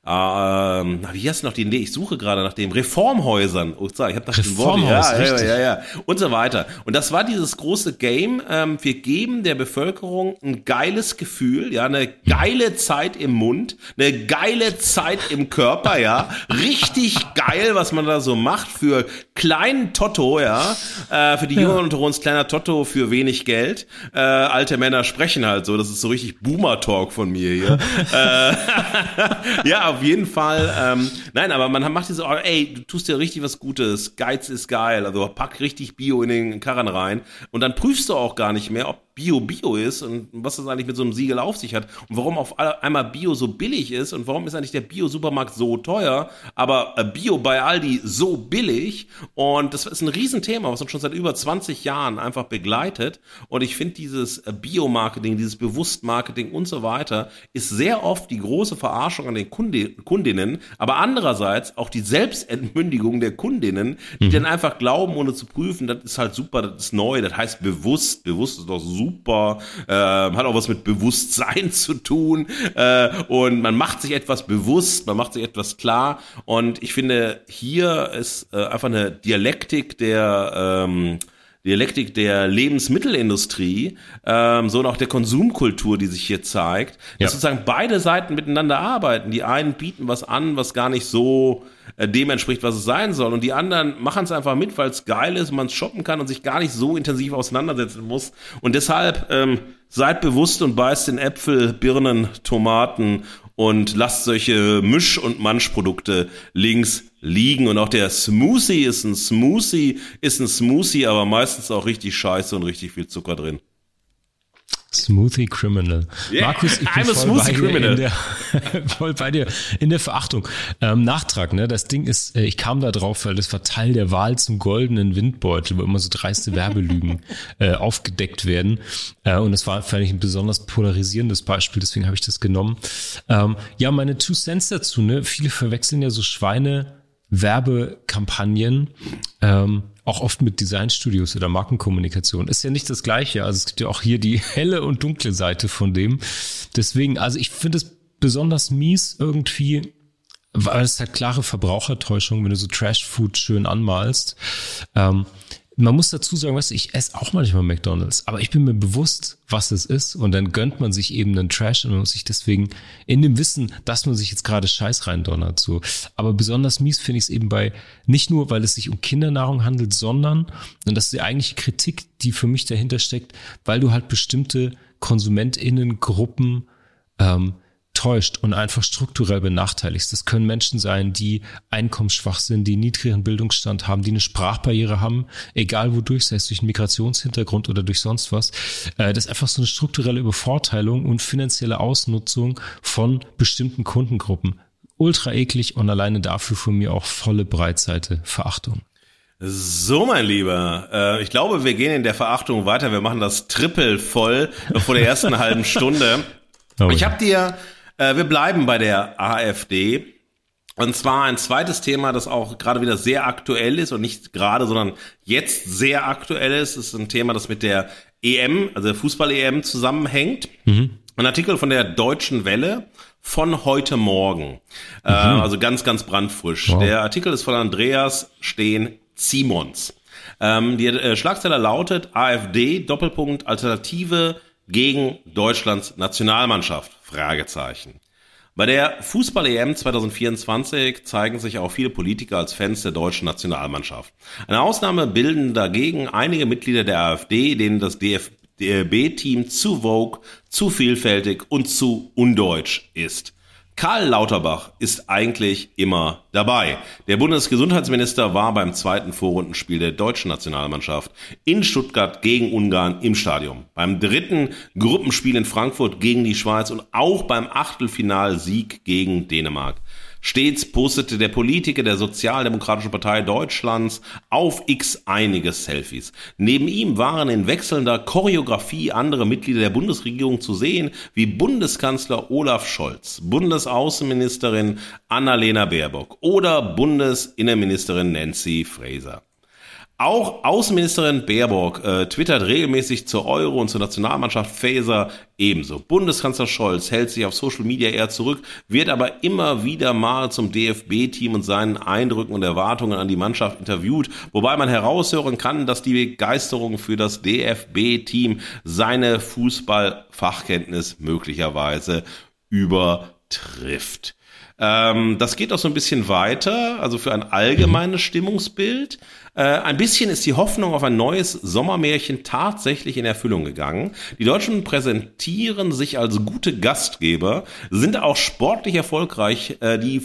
Ähm, wie heißt noch die Idee? Ich suche gerade nach dem Reformhäusern. Oh, ich habe nach dem Wort. Ja, ja, ja, ja. Und so weiter. Und das war dieses große Game. Ähm, wir geben der Bevölkerung ein geiles Gefühl, ja, eine geile Zeit im Mund, eine geile Zeit im Körper, ja. Richtig geil, was man da so macht für kleinen Toto, ja. Äh, für die Jungen unter uns kleiner Toto für wenig Geld. Äh, alte Männer sprechen halt so. Das ist so richtig Boomer-Talk von mir hier. äh, ja, auf jeden Fall, ähm, nein, aber man macht diese, oh, ey, du tust dir richtig was Gutes, Geiz ist geil, also pack richtig Bio in den Karren rein und dann prüfst du auch gar nicht mehr, ob Bio Bio ist und was das eigentlich mit so einem Siegel auf sich hat und warum auf einmal Bio so billig ist und warum ist eigentlich der Bio-Supermarkt so teuer, aber Bio bei Aldi so billig und das ist ein Riesenthema, was uns schon seit über zwanzig Jahren einfach begleitet und ich finde dieses Bio-Marketing, dieses Bewusst-Marketing und so weiter ist sehr oft die große Verarschung an den Kunden Kundinnen, aber andererseits auch die Selbstentmündigung der Kundinnen, die mhm. dann einfach glauben, ohne zu prüfen, das ist halt super, das ist neu, das heißt bewusst, bewusst ist doch super, äh, hat auch was mit Bewusstsein zu tun äh, und man macht sich etwas bewusst, man macht sich etwas klar und ich finde, hier ist äh, einfach eine Dialektik der ähm, Dialektik der Lebensmittelindustrie, ähm, so und auch der Konsumkultur, die sich hier zeigt, dass ja. sozusagen beide Seiten miteinander arbeiten. Die einen bieten was an, was gar nicht so äh, dem entspricht, was es sein soll. Und die anderen machen es einfach mit, weil es geil ist, man es shoppen kann und sich gar nicht so intensiv auseinandersetzen muss. Und deshalb ähm, seid bewusst und beißt in Äpfel, Birnen, Tomaten und lasst solche Misch- und Manschprodukte links liegen. Und auch der Smoothie ist ein Smoothie, ist ein Smoothie, aber meistens auch richtig scheiße und richtig viel Zucker drin. Smoothie Criminal. Yeah, Markus, ich bin I'm a voll, bei criminal. Dir in der, voll bei dir in der Verachtung. Ähm, Nachtrag, ne? Das Ding ist, ich kam da drauf, weil das war Teil der Wahl zum goldenen Windbeutel, wo immer so dreiste Werbelügen äh, aufgedeckt werden. Äh, und das war, fand ich, ein besonders polarisierendes Beispiel, deswegen habe ich das genommen. Ähm, ja, meine Two Cents dazu, ne? Viele verwechseln ja so Schweine-Werbekampagnen, ähm, auch oft mit Designstudios oder Markenkommunikation. Ist ja nicht das Gleiche. Also es gibt ja auch hier die helle und dunkle Seite von dem. Deswegen, also ich finde es besonders mies irgendwie, weil es halt klare Verbrauchertäuschung, wenn du so Trash-Food schön anmalst. Ähm, man muss dazu sagen, weißt du, ich esse auch manchmal McDonald's, aber ich bin mir bewusst, was es ist und dann gönnt man sich eben einen Trash und man muss sich deswegen in dem Wissen, dass man sich jetzt gerade Scheiß reindonnert, so. Aber besonders mies finde ich es eben bei, nicht nur, weil es sich um Kindernahrung handelt, sondern, und das ist die eigentliche Kritik, die für mich dahinter steckt, weil du halt bestimmte KonsumentInnen-Gruppen ähm, täuscht und einfach strukturell benachteiligst. Das können Menschen sein, die einkommensschwach sind, die einen niedrigen Bildungsstand haben, die eine Sprachbarriere haben, egal wodurch, sei es durch einen Migrationshintergrund oder durch sonst was. Das ist einfach so eine strukturelle Übervorteilung und finanzielle Ausnutzung von bestimmten Kundengruppen. Ultra eklig und alleine dafür von mir auch volle Breitseite Verachtung. So, mein Lieber, äh, ich glaube, wir gehen in der Verachtung weiter. Wir machen das Triple voll vor der ersten halben Stunde. Oh, ich habe dir Äh, wir bleiben bei der AfD und zwar ein zweites Thema, das auch gerade wieder sehr aktuell ist und nicht gerade, sondern jetzt sehr aktuell ist. Es ist ein Thema, das mit der E M, also der Fußball-E M zusammenhängt. Mhm. Ein Artikel von der Deutschen Welle von heute Morgen, mhm. äh, also ganz, ganz brandfrisch. Wow. Der Artikel ist von Andreas Steen-Simons. Ähm, die äh, Schlagzeile lautet AfD, Doppelpunkt, Alternative gegen Deutschlands Nationalmannschaft, Fragezeichen. Bei der Fußball-E M zwanzig vierundzwanzig zeigen sich auch viele Politiker als Fans der deutschen Nationalmannschaft. Eine Ausnahme bilden dagegen einige Mitglieder der AfD, denen das D F B-Team zu vogue, zu vielfältig und zu undeutsch ist. Karl Lauterbach ist eigentlich immer dabei. Der Bundesgesundheitsminister war beim zweiten Vorrundenspiel der deutschen Nationalmannschaft in Stuttgart gegen Ungarn im Stadion. Beim dritten Gruppenspiel in Frankfurt gegen die Schweiz und auch beim Achtelfinalsieg gegen Dänemark. Stets postete der Politiker der Sozialdemokratischen Partei Deutschlands auf X einige Selfies. Neben ihm waren in wechselnder Choreografie andere Mitglieder der Bundesregierung zu sehen, wie Bundeskanzler Olaf Scholz, Bundesaußenministerin Annalena Baerbock oder Bundesinnenministerin Nancy Faeser. Auch Außenministerin Baerbock äh, twittert regelmäßig zur Euro- und zur Nationalmannschaft, Faeser ebenso. Bundeskanzler Scholz hält sich auf Social Media eher zurück, wird aber immer wieder mal zum D F B-Team und seinen Eindrücken und Erwartungen an die Mannschaft interviewt, wobei man heraushören kann, dass die Begeisterung für das D F B-Team seine Fußballfachkenntnis möglicherweise übertrifft. Ähm, das geht auch so ein bisschen weiter, also für ein allgemeines Stimmungsbild. Äh, ein bisschen ist die Hoffnung auf ein neues Sommermärchen tatsächlich in Erfüllung gegangen. Die Deutschen präsentieren sich als gute Gastgeber, sind auch sportlich erfolgreich. Äh, die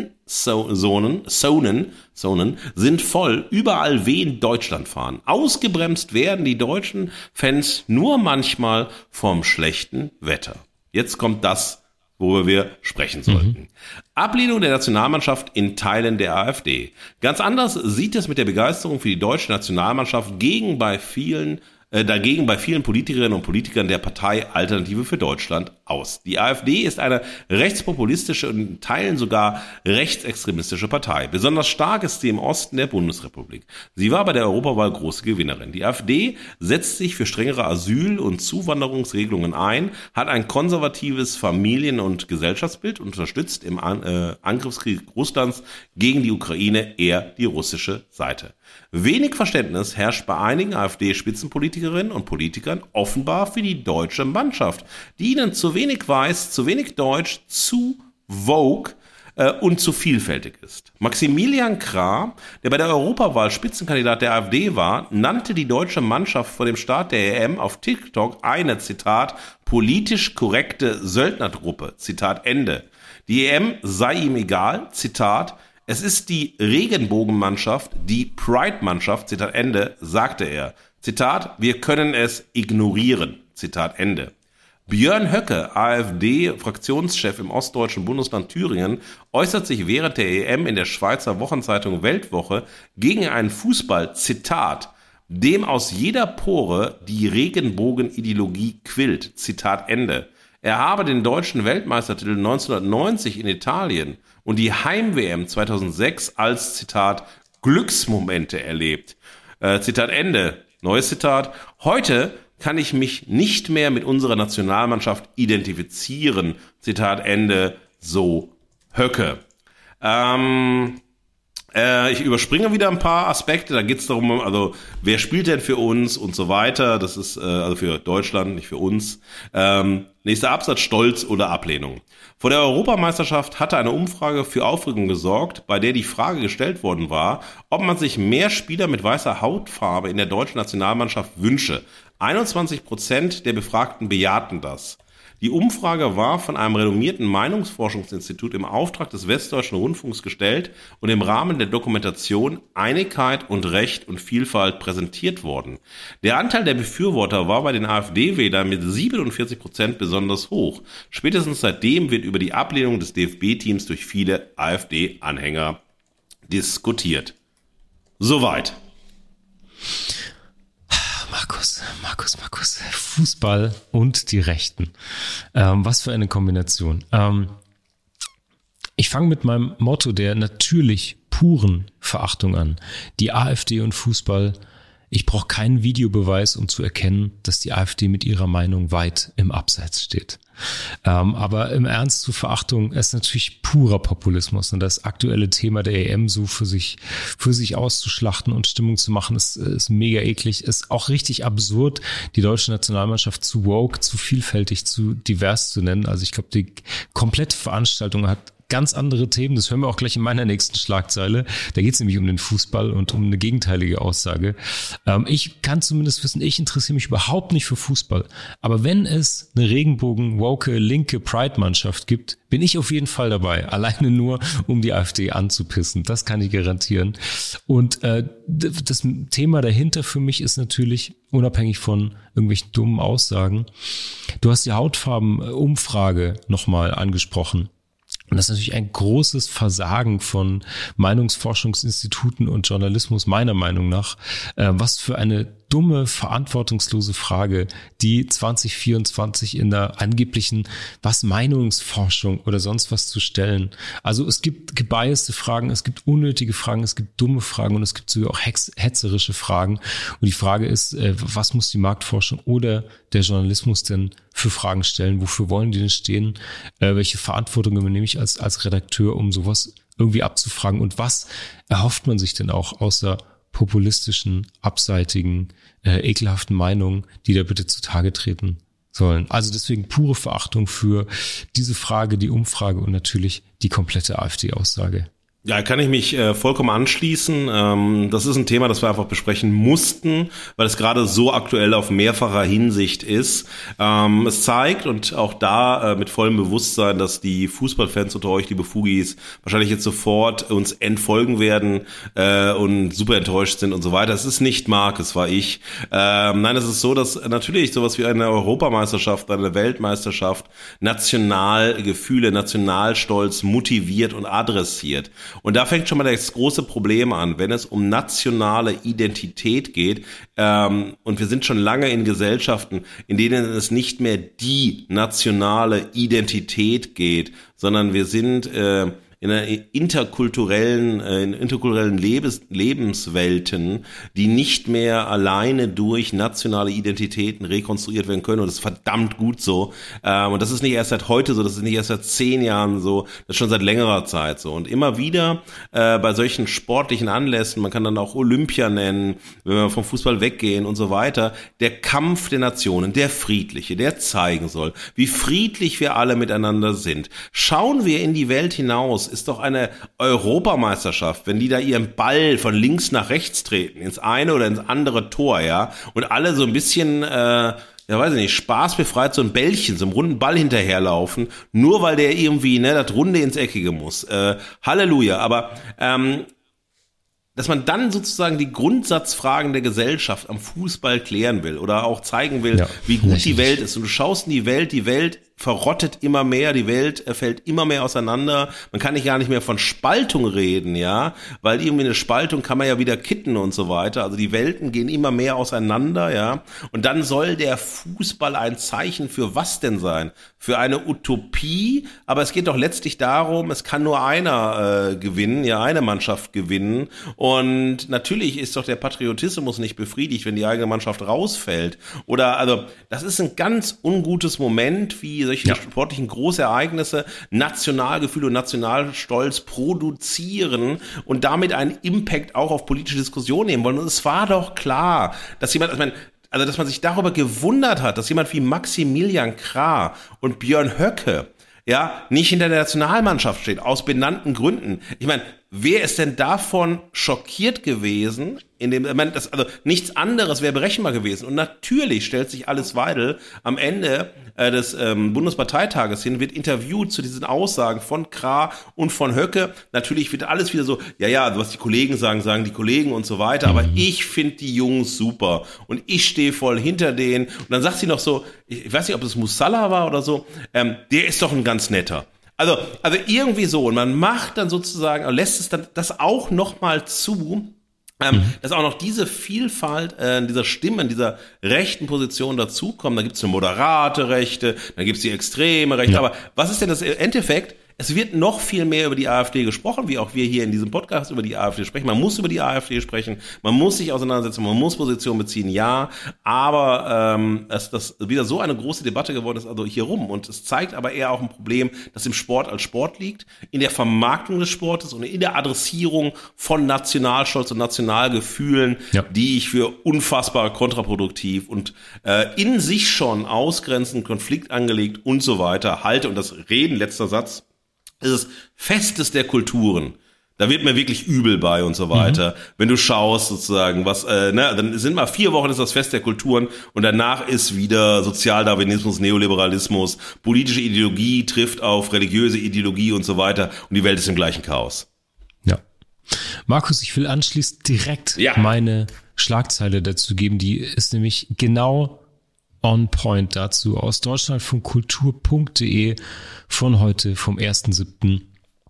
Fanzonen, Zonen, Zonen sind voll, überall wie in Deutschland fahren. Ausgebremst werden die deutschen Fans nur manchmal vom schlechten Wetter. Jetzt kommt das, worüber wir sprechen sollten. Mhm. Ablehnung der Nationalmannschaft in Teilen der AfD. Ganz anders sieht es mit der Begeisterung für die deutsche Nationalmannschaft gegen bei vielen, äh, dagegen bei vielen Politikerinnen und Politikern der Partei Alternative für Deutschland aus. Die AfD ist eine rechtspopulistische und in Teilen sogar rechtsextremistische Partei. Besonders stark ist sie im Osten der Bundesrepublik. Sie war bei der Europawahl große Gewinnerin. Die AfD setzt sich für strengere Asyl- und Zuwanderungsregelungen ein, hat ein konservatives Familien- und Gesellschaftsbild und unterstützt im äh, Angriffskrieg Russlands gegen die Ukraine eher die russische Seite. Wenig Verständnis herrscht bei einigen AfD-Spitzenpolitikerinnen und Politikern offenbar für die deutsche Mannschaft, die ihnen zu wenig weiß, zu wenig deutsch, zu vogue äh, und zu vielfältig ist. Maximilian Krah, der bei der Europawahl Spitzenkandidat der AfD war, nannte die deutsche Mannschaft vor dem Start der E M auf TikTok eine, Zitat, politisch korrekte Söldnertruppe, Zitat Ende. Die E M sei ihm egal, Zitat, es ist die Regenbogenmannschaft, die Pride-Mannschaft, Zitat Ende, sagte er. Zitat, wir können es ignorieren, Zitat Ende. Björn Höcke, AfD-Fraktionschef im ostdeutschen Bundesland Thüringen, äußert sich während der E M in der Schweizer Wochenzeitung Weltwoche gegen einen Fußball, Zitat, dem aus jeder Pore die Regenbogenideologie quillt, Zitat Ende. Er habe den deutschen Weltmeistertitel neunzehnhundertneunzig in Italien und die Heim-W M zweitausendsechs als, Zitat, Glücksmomente erlebt. Äh, Zitat Ende. Neues Zitat. Heute kann ich mich nicht mehr mit unserer Nationalmannschaft identifizieren. Zitat Ende. So Höcke. Ähm... Äh, ich überspringe wieder ein paar Aspekte, da geht es darum, also wer spielt denn für uns und so weiter, das ist äh, also für Deutschland, nicht für uns. Ähm, nächster Absatz, Stolz oder Ablehnung. Vor der Europameisterschaft hatte eine Umfrage für Aufregung gesorgt, bei der die Frage gestellt worden war, ob man sich mehr Spieler mit weißer Hautfarbe in der deutschen Nationalmannschaft wünsche. einundzwanzig Prozent der Befragten bejahten das. Die Umfrage war von einem renommierten Meinungsforschungsinstitut im Auftrag des Westdeutschen Rundfunks gestellt und im Rahmen der Dokumentation Einigkeit und Recht und Vielfalt präsentiert worden. Der Anteil der Befürworter war bei den AfD-Wählern mit siebenundvierzig Prozent besonders hoch. Spätestens seitdem wird über die Ablehnung des D F B-Teams durch viele AfD-Anhänger diskutiert. Soweit. Markus, Markus, Markus, Fußball und die Rechten. Ähm, was für eine Kombination. Ähm, ich fange mit meinem Motto der natürlich puren Verachtung an. Die AfD und Fußball. Ich brauche keinen Videobeweis, um zu erkennen, dass die AfD mit ihrer Meinung weit im Abseits steht. Ähm, aber im Ernst zu Verachtung ist natürlich purer Populismus und das aktuelle Thema der E M so für sich für sich auszuschlachten und Stimmung zu machen, ist, ist mega eklig, ist auch richtig absurd, die deutsche Nationalmannschaft zu woke, zu vielfältig, zu divers zu nennen. Also ich glaube, die komplette Veranstaltung hat ganz andere Themen, das hören wir auch gleich in meiner nächsten Schlagzeile. Da geht es nämlich um den Fußball und um eine gegenteilige Aussage. Ähm, ich kann zumindest wissen, ich interessiere mich überhaupt nicht für Fußball. Aber wenn es eine Regenbogen-woke, linke Pride-Mannschaft gibt, bin ich auf jeden Fall dabei. Alleine nur, um die AfD anzupissen. Das kann ich garantieren. Und äh, das Thema dahinter für mich ist natürlich, unabhängig von irgendwelchen dummen Aussagen, du hast die Hautfarben-Umfrage nochmal angesprochen. Und das ist natürlich ein großes Versagen von Meinungsforschungsinstituten und Journalismus, meiner Meinung nach. Äh, was für eine dumme, verantwortungslose Frage, die zwanzig vierundzwanzig in der angeblichen, was, Meinungsforschung oder sonst was zu stellen. Also es gibt gebiaste Fragen, es gibt unnötige Fragen, es gibt dumme Fragen und es gibt sogar auch hex- hetzerische Fragen. Und die Frage ist, äh, was muss die Marktforschung oder der Journalismus denn für Fragen stellen? Wofür wollen die denn stehen? Äh, welche Verantwortung übernehme ich als, als Redakteur, um sowas irgendwie abzufragen? Und was erhofft man sich denn auch außer populistischen, abseitigen, äh, ekelhaften Meinungen, die da bitte zutage treten sollen? Also deswegen pure Verachtung für diese Frage, die Umfrage und natürlich die komplette AfD-Aussage. Ja, kann ich mich äh, vollkommen anschließen. Ähm, das ist ein Thema, das wir einfach besprechen mussten, weil es gerade so aktuell auf mehrfacher Hinsicht ist. Ähm, es zeigt, und auch da äh, mit vollem Bewusstsein, dass die Fußballfans unter euch, liebe Fugis, wahrscheinlich jetzt sofort uns entfolgen werden äh, und super enttäuscht sind und so weiter. Es ist nicht Marc, es war ich. Ähm, nein, es ist so, dass natürlich sowas wie eine Europameisterschaft, eine Weltmeisterschaft Nationalgefühle, Nationalstolz motiviert und adressiert. Und da fängt schon mal das große Problem an, wenn es um nationale Identität geht. Ähm, und wir sind schon lange in Gesellschaften, in denen es nicht mehr die nationale Identität geht, sondern wir sind äh, in einer interkulturellen, äh, in interkulturellen Lebens, Lebenswelten, die nicht mehr alleine durch nationale Identitäten rekonstruiert werden können. Und das ist verdammt gut so. Ähm, und das ist nicht erst seit heute so, das ist nicht erst seit zehn Jahren so, das ist schon seit längerer Zeit so. Und immer wieder äh, bei solchen sportlichen Anlässen, man kann dann auch Olympia nennen, wenn wir vom Fußball weggehen und so weiter, der Kampf der Nationen, der friedliche, der zeigen soll, wie friedlich wir alle miteinander sind. Schauen wir in die Welt hinaus, ist doch eine Europameisterschaft, wenn die da ihren Ball von links nach rechts treten, ins eine oder ins andere Tor, ja, und alle so ein bisschen, äh, ja, weiß ich nicht, spaßbefreit so ein Bällchen, so einen runden Ball hinterherlaufen, nur weil der irgendwie, ne, das Runde ins Eckige muss. Äh, Halleluja, aber, ähm, dass man dann sozusagen die Grundsatzfragen der Gesellschaft am Fußball klären will oder auch zeigen will, ja, wie gut richtig die Welt ist. Und du schaust in die Welt, die Welt verrottet immer mehr, die Welt fällt immer mehr auseinander. Man kann nicht gar nicht mehr von Spaltung reden, ja, weil irgendwie eine Spaltung kann man ja wieder kitten und so weiter. Also die Welten gehen immer mehr auseinander, ja. Und dann soll der Fußball ein Zeichen für was denn sein? Für eine Utopie, aber es geht doch letztlich darum, es kann nur einer äh, gewinnen, ja, eine Mannschaft gewinnen. Und natürlich ist doch der Patriotismus nicht befriedigt, wenn die eigene Mannschaft rausfällt. Oder, also, das ist ein ganz ungutes Moment, wie solche ja. sportlichen Großereignisse Nationalgefühl und Nationalstolz produzieren und damit einen Impact auch auf politische Diskussionen nehmen wollen. Und es war doch klar, dass jemand, also, ich meine, also dass man sich darüber gewundert hat, dass jemand wie Maximilian Krah und Björn Höcke ja nicht hinter der Nationalmannschaft steht, aus benannten Gründen. Ich meine, wer ist denn davon schockiert gewesen? In dem, ich meine, das, also nichts anderes wäre berechenbar gewesen. Und natürlich stellt sich Alice Weidel am Ende äh, des ähm, Bundesparteitages hin, wird interviewt zu diesen Aussagen von Krah und von Höcke. Natürlich wird alles wieder so, ja, ja, was die Kollegen sagen, sagen die Kollegen und so weiter. Aber mhm. ich finde die Jungs super und ich stehe voll hinter denen. Und dann sagt sie noch so, ich weiß nicht, ob es Musalla war oder so, ähm, der ist doch ein ganz netter. Also, also irgendwie so. Und man macht dann sozusagen, lässt es dann das auch nochmal zu, ähm, mhm. dass auch noch diese Vielfalt äh, dieser Stimmen, dieser rechten Position dazukommen. Da gibt's eine moderate Rechte, dann gibt's die extreme Rechte. Ja. Aber was ist denn das Endeffekt? Es wird noch viel mehr über die AfD gesprochen, wie auch wir hier in diesem Podcast über die AfD sprechen. Man muss über die AfD sprechen, man muss sich auseinandersetzen, man muss Position beziehen, ja. Aber ähm, dass das wieder so eine große Debatte geworden ist, also hier rum. Und es zeigt aber eher auch ein Problem, das im Sport als Sport liegt, in der Vermarktung des Sportes und in der Adressierung von Nationalstolz und Nationalgefühlen, ja. die ich für unfassbar kontraproduktiv und äh, in sich schon ausgrenzend, konfliktangelegt und so weiter halte. Und das Reden, letzter Satz, ist es Festes der Kulturen. Da wird mir wirklich übel bei und so weiter. Mhm. Wenn du schaust sozusagen, was, äh, ne, dann sind mal vier Wochen ist das Fest der Kulturen und danach ist wieder Sozialdarwinismus, Neoliberalismus, politische Ideologie trifft auf religiöse Ideologie und so weiter und die Welt ist im gleichen Chaos. Ja. Markus, ich will anschließend direkt ja. meine Schlagzeile dazu geben, die ist nämlich genau on point dazu aus deutschlandfunkkultur punkt de von heute, vom ersten siebten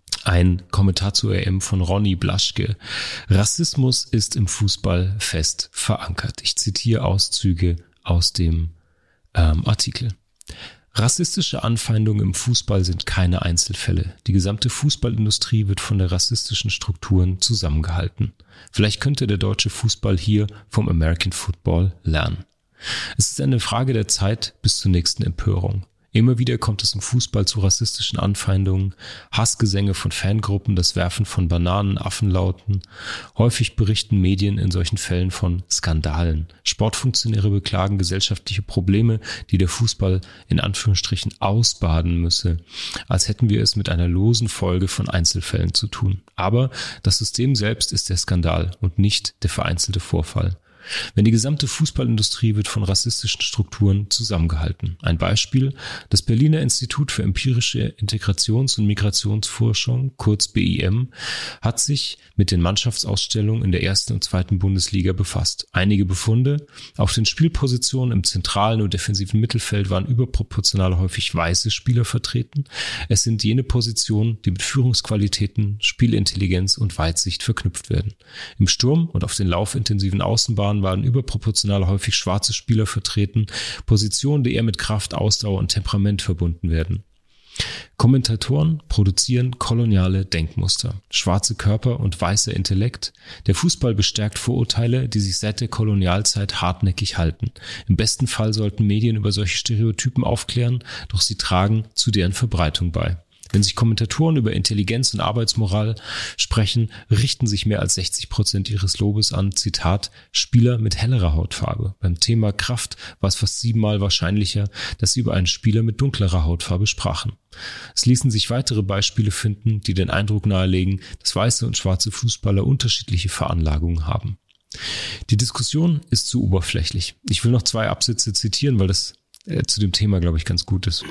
Ein Kommentar zur E M von Ronny Blaschke. Rassismus ist im Fußball fest verankert. Ich zitiere Auszüge aus dem ähm, Artikel. Rassistische Anfeindungen im Fußball sind keine Einzelfälle. Die gesamte Fußballindustrie wird von der rassistischen Strukturen zusammengehalten. Vielleicht könnte der deutsche Fußball hier vom American Football lernen. Es ist eine Frage der Zeit bis zur nächsten Empörung. Immer wieder kommt es im Fußball zu rassistischen Anfeindungen, Hassgesänge von Fangruppen, das Werfen von Bananen, Affenlauten. Häufig berichten Medien in solchen Fällen von Skandalen. Sportfunktionäre beklagen gesellschaftliche Probleme, die der Fußball in Anführungsstrichen ausbaden müsse, als hätten wir es mit einer losen Folge von Einzelfällen zu tun. Aber das System selbst ist der Skandal und nicht der vereinzelte Vorfall. Wenn die gesamte Fußballindustrie wird von rassistischen Strukturen zusammengehalten. Ein Beispiel: Das Berliner Institut für empirische Integrations- und Migrationsforschung, kurz B I M, hat sich mit den Mannschaftsausstellungen in der ersten und zweiten Bundesliga befasst. Einige Befunde: Auf den Spielpositionen im zentralen und defensiven Mittelfeld waren überproportional häufig weiße Spieler vertreten. Es sind jene Positionen, die mit Führungsqualitäten, Spielintelligenz und Weitsicht verknüpft werden. Im Sturm und auf den laufintensiven Außenbahnen waren überproportional häufig schwarze Spieler vertreten, Positionen, die eher mit Kraft, Ausdauer und Temperament verbunden werden. Kommentatoren produzieren koloniale Denkmuster, schwarze Körper und weißer Intellekt. Der Fußball bestärkt Vorurteile, die sich seit der Kolonialzeit hartnäckig halten. Im besten Fall sollten Medien über solche Stereotypen aufklären, doch sie tragen zu deren Verbreitung bei. Wenn sich Kommentatoren über Intelligenz und Arbeitsmoral sprechen, richten sich mehr als sechzig Prozent ihres Lobes an, Zitat, Spieler mit hellerer Hautfarbe. Beim Thema Kraft war es fast siebenmal wahrscheinlicher, dass sie über einen Spieler mit dunklerer Hautfarbe sprachen. Es ließen sich weitere Beispiele finden, die den Eindruck nahelegen, dass weiße und schwarze Fußballer unterschiedliche Veranlagungen haben. Die Diskussion ist zu oberflächlich. Ich will noch zwei Absätze zitieren, weil das äh, zu dem Thema, glaube ich, ganz gut ist.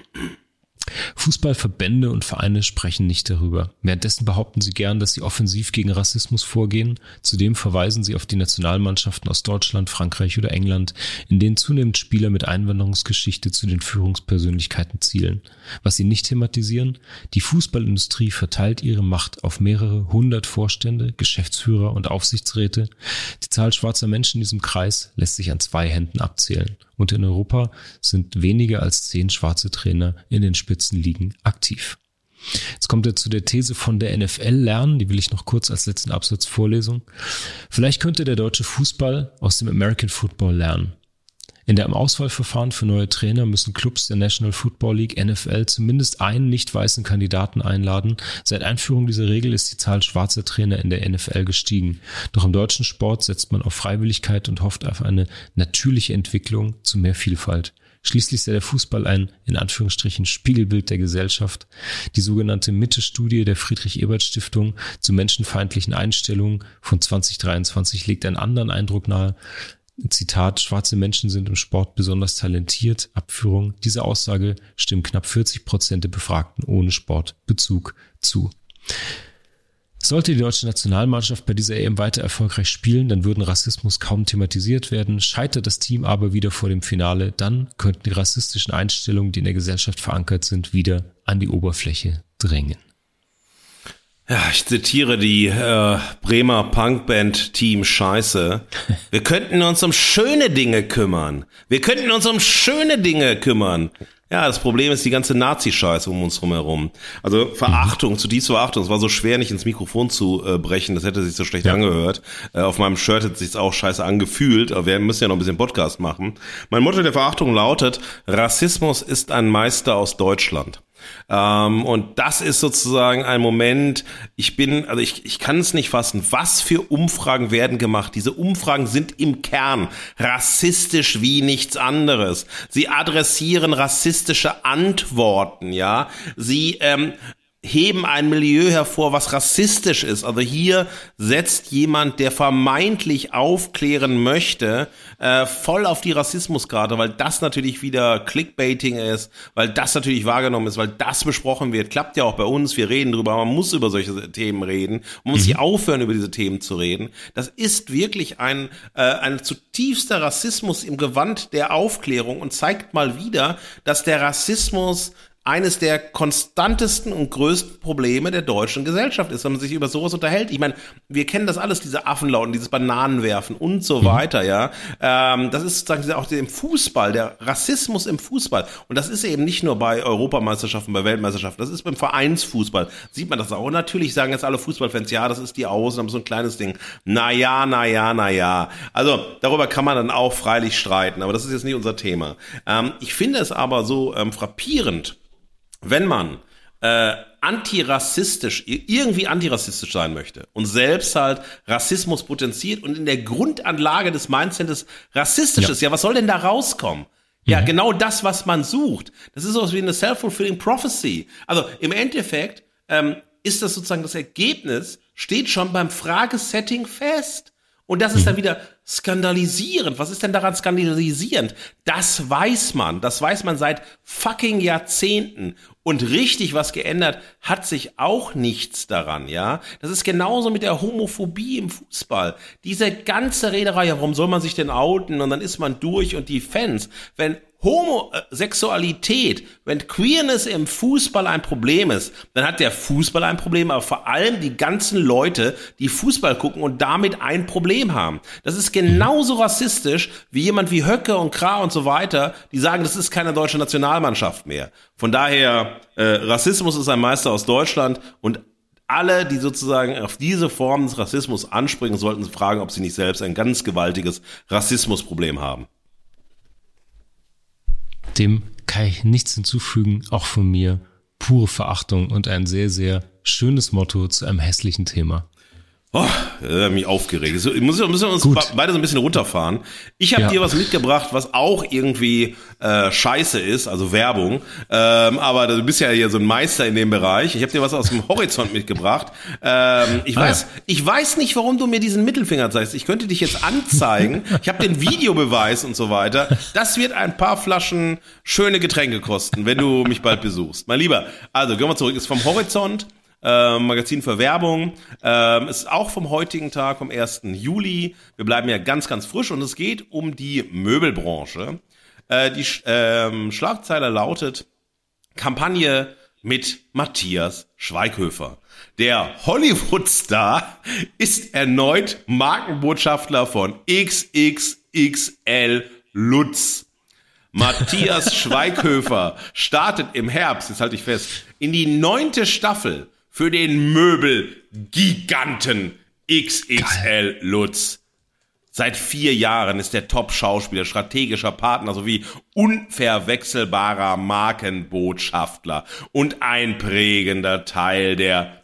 Fußballverbände und Vereine sprechen nicht darüber. Währenddessen behaupten sie gern, dass sie offensiv gegen Rassismus vorgehen. Zudem verweisen sie auf die Nationalmannschaften aus Deutschland, Frankreich oder England, in denen zunehmend Spieler mit Einwanderungsgeschichte zu den Führungspersönlichkeiten zielen. Was sie nicht thematisieren: Die Fußballindustrie verteilt ihre Macht auf mehrere hundert Vorstände, Geschäftsführer und Aufsichtsräte. Die Zahl schwarzer Menschen in diesem Kreis lässt sich an zwei Händen abzählen. Und in Europa sind weniger als zehn schwarze Trainer in den Spitzenligen aktiv. Jetzt kommt er zu der These von der N F L lernen, die will ich noch kurz als letzten Absatz vorlesen. Vielleicht könnte der deutsche Fußball aus dem American Football lernen. In der Auswahlverfahren für neue Trainer müssen Clubs der National Football League N F L zumindest einen nicht weißen Kandidaten einladen. Seit Einführung dieser Regel ist die Zahl schwarzer Trainer in der N F L gestiegen. Doch im deutschen Sport setzt man auf Freiwilligkeit und hofft auf eine natürliche Entwicklung zu mehr Vielfalt. Schließlich sei der Fußball ein, in Anführungsstrichen, Spiegelbild der Gesellschaft. Die sogenannte Mitte-Studie der Friedrich-Ebert-Stiftung zu menschenfeindlichen Einstellungen von zwanzig dreiundzwanzig legt einen anderen Eindruck nahe. Zitat, schwarze Menschen sind im Sport besonders talentiert. Abführung. Diese Aussage stimmen knapp vierzig Prozent der Befragten ohne Sportbezug zu. Sollte die deutsche Nationalmannschaft bei dieser E M weiter erfolgreich spielen, dann würden Rassismus kaum thematisiert werden. Scheitert das Team aber wieder vor dem Finale, dann könnten die rassistischen Einstellungen, die in der Gesellschaft verankert sind, wieder an die Oberfläche drängen. Ja, ich zitiere die äh, Bremer Punkband Team Scheiße. Wir könnten uns um schöne Dinge kümmern. Wir könnten uns um schöne Dinge kümmern. Ja, das Problem ist die ganze Nazi-Scheiße um uns herum. Also Verachtung, zutiefst Verachtung. Es war so schwer, nicht ins Mikrofon zu äh, brechen. Das hätte sich so schlecht ja. angehört. Äh, auf meinem Shirt hätte sich's auch scheiße angefühlt. Aber wir müssen ja noch ein bisschen Podcast machen. Mein Motto der Verachtung lautet: Rassismus ist ein Meister aus Deutschland. Ähm, und das ist sozusagen ein Moment, ich bin, also ich, ich kann es nicht fassen, was für Umfragen werden gemacht. Diese Umfragen sind im Kern rassistisch wie nichts anderes. Sie adressieren rassistische Antworten, ja. Sie, ähm, heben ein Milieu hervor, was rassistisch ist. Also hier setzt jemand, der vermeintlich aufklären möchte, äh, voll auf die Rassismuskarte, weil das natürlich wieder Clickbaiting ist, weil das natürlich wahrgenommen ist, weil das besprochen wird. Klappt ja auch bei uns, wir reden drüber, man muss über solche Themen reden. Man muss mhm. hier aufhören, über diese Themen zu reden. Das ist wirklich ein, äh, ein zutiefster Rassismus im Gewand der Aufklärung und zeigt mal wieder, dass der Rassismus eines der konstantesten und größten Probleme der deutschen Gesellschaft ist, wenn man sich über sowas unterhält. Ich meine, wir kennen das alles, diese Affenlauten, dieses Bananenwerfen und so weiter, ja. Ähm, das ist sozusagen auch im Fußball, der Rassismus im Fußball. Und das ist eben nicht nur bei Europameisterschaften, bei Weltmeisterschaften, das ist beim Vereinsfußball. Sieht man das auch. Und natürlich sagen jetzt alle Fußballfans, ja, das ist die Ausnahme, so ein kleines Ding. Na ja, na ja, na ja. Also, darüber kann man dann auch freilich streiten, aber das ist jetzt nicht unser Thema. Ähm, ich finde es aber so ähm, frappierend, wenn man äh, antirassistisch, irgendwie antirassistisch sein möchte und selbst halt Rassismus potenziert und in der Grundanlage des Mindsets rassistisch ja. ist, ja, was soll denn da rauskommen? Ja, mhm. genau das, was man sucht. Das ist sowas wie eine self-fulfilling prophecy. Also im Endeffekt ähm, ist das sozusagen das Ergebnis, steht schon beim Fragesetting fest. Und das ist dann wieder skandalisierend. Was ist denn daran skandalisierend? Das weiß man. Das weiß man seit fucking Jahrzehnten. Und richtig was geändert hat sich auch nichts daran, ja. Das ist genauso mit der Homophobie im Fußball. Diese ganze Rederei, warum soll man sich denn outen? Und dann ist man durch und die Fans. Wenn Homosexualität, wenn Queerness im Fußball ein Problem ist, dann hat der Fußball ein Problem, aber vor allem die ganzen Leute, die Fußball gucken und damit ein Problem haben. Das ist genauso rassistisch wie jemand wie Höcke und Krah und so weiter, die sagen, das ist keine deutsche Nationalmannschaft mehr. Von daher, äh, Rassismus ist ein Meister aus Deutschland und alle, die sozusagen auf diese Form des Rassismus anspringen, sollten sich fragen, ob sie nicht selbst ein ganz gewaltiges Rassismusproblem haben. Dem kann ich nichts hinzufügen, auch von mir. Pure Verachtung und ein sehr, sehr schönes Motto zu einem hässlichen Thema. Oh, das hat mich aufgeregt. So, müssen wir uns Gut. beide so ein bisschen runterfahren. Ich habe ja. dir was mitgebracht, was auch irgendwie äh, scheiße ist, also Werbung. Ähm, aber du bist ja hier so ein Meister in dem Bereich. Ich habe dir was aus dem Horizont mitgebracht. Ähm, ich ah, weiß, ja. ich weiß nicht, warum du mir diesen Mittelfinger zeigst. Ich könnte dich jetzt anzeigen. Ich habe den Videobeweis und so weiter. Das wird ein paar Flaschen schöne Getränke kosten, wenn du mich bald besuchst. Mein Lieber, also gehen wir zurück. Ist vom Horizont. Äh, Magazin für Werbung, äh, ist auch vom heutigen Tag, vom ersten Juli. Wir bleiben ja ganz, ganz frisch und es geht um die Möbelbranche. Äh, die äh, Schlagzeile lautet Kampagne mit Matthias Schweighöfer. Der Hollywood-Star ist erneut Markenbotschafter von X X X L Lutz. Matthias Schweighöfer startet im Herbst, jetzt halte ich fest, in die neunte Staffel für den Möbelgiganten X X L Lutz. Seit vier Jahren ist der Top-Schauspieler, strategischer Partner sowie unverwechselbarer Markenbotschafter und ein prägender Teil der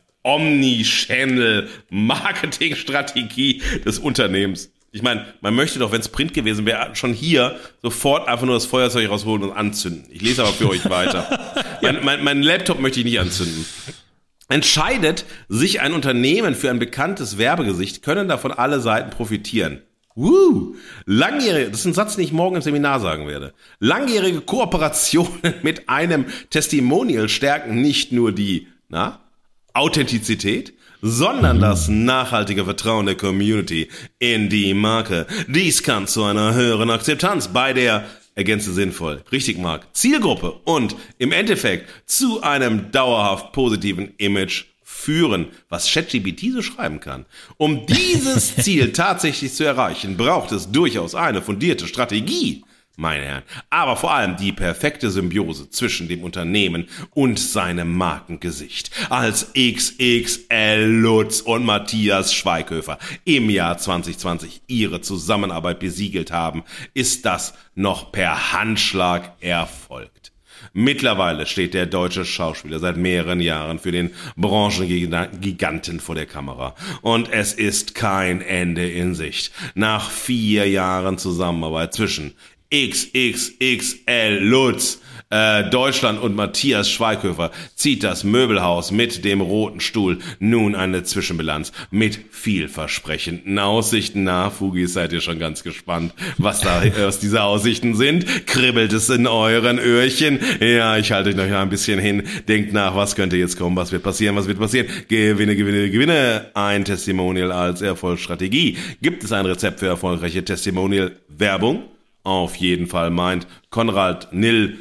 Omnichannel-Marketingstrategie des Unternehmens. Ich meine, man möchte doch, wenn es Print gewesen wäre, schon hier sofort einfach nur das Feuerzeug rausholen und anzünden. Ich lese aber für euch weiter. ja. mein, mein, mein Laptop möchte ich nicht anzünden. Entscheidet sich ein Unternehmen für ein bekanntes Werbegesicht, können davon alle Seiten profitieren. Uh, langjährige, das ist ein Satz, den ich morgen im Seminar sagen werde. Langjährige Kooperationen mit einem Testimonial stärken nicht nur die, na, Authentizität, sondern das nachhaltige Vertrauen der Community in die Marke. Dies kann zu einer höheren Akzeptanz bei der, ergänze sinnvoll, richtig Marc, Zielgruppe und im Endeffekt zu einem dauerhaft positiven Image führen, was ChatGPT so schreiben kann. Um dieses Ziel tatsächlich zu erreichen, braucht es durchaus eine fundierte Strategie, meine Herren, aber vor allem die perfekte Symbiose zwischen dem Unternehmen und seinem Markengesicht. Als X X L Lutz und Matthias Schweighöfer im Jahr zwanzig zwanzig ihre Zusammenarbeit besiegelt haben, ist das noch per Handschlag erfolgt. Mittlerweile steht der deutsche Schauspieler seit mehreren Jahren für den Branchengiganten vor der Kamera. Und es ist kein Ende in Sicht. Nach vier Jahren Zusammenarbeit zwischen X X X L Lutz. Äh, Deutschland und Matthias Schweighöfer zieht das Möbelhaus mit dem roten Stuhl nun eine Zwischenbilanz mit vielversprechenden Aussichten. Na, Fugis, seid ihr schon ganz gespannt, was da aus diese Aussichten sind? Kribbelt es in euren Öhrchen? Ja, ich halte euch noch ein bisschen hin. Denkt nach, was könnte jetzt kommen, was wird passieren, was wird passieren? Gewinne, gewinne, gewinne. Ein Testimonial als Erfolgsstrategie. Gibt es ein Rezept für erfolgreiche Testimonial-Werbung? Auf jeden Fall meint Konrad Nill,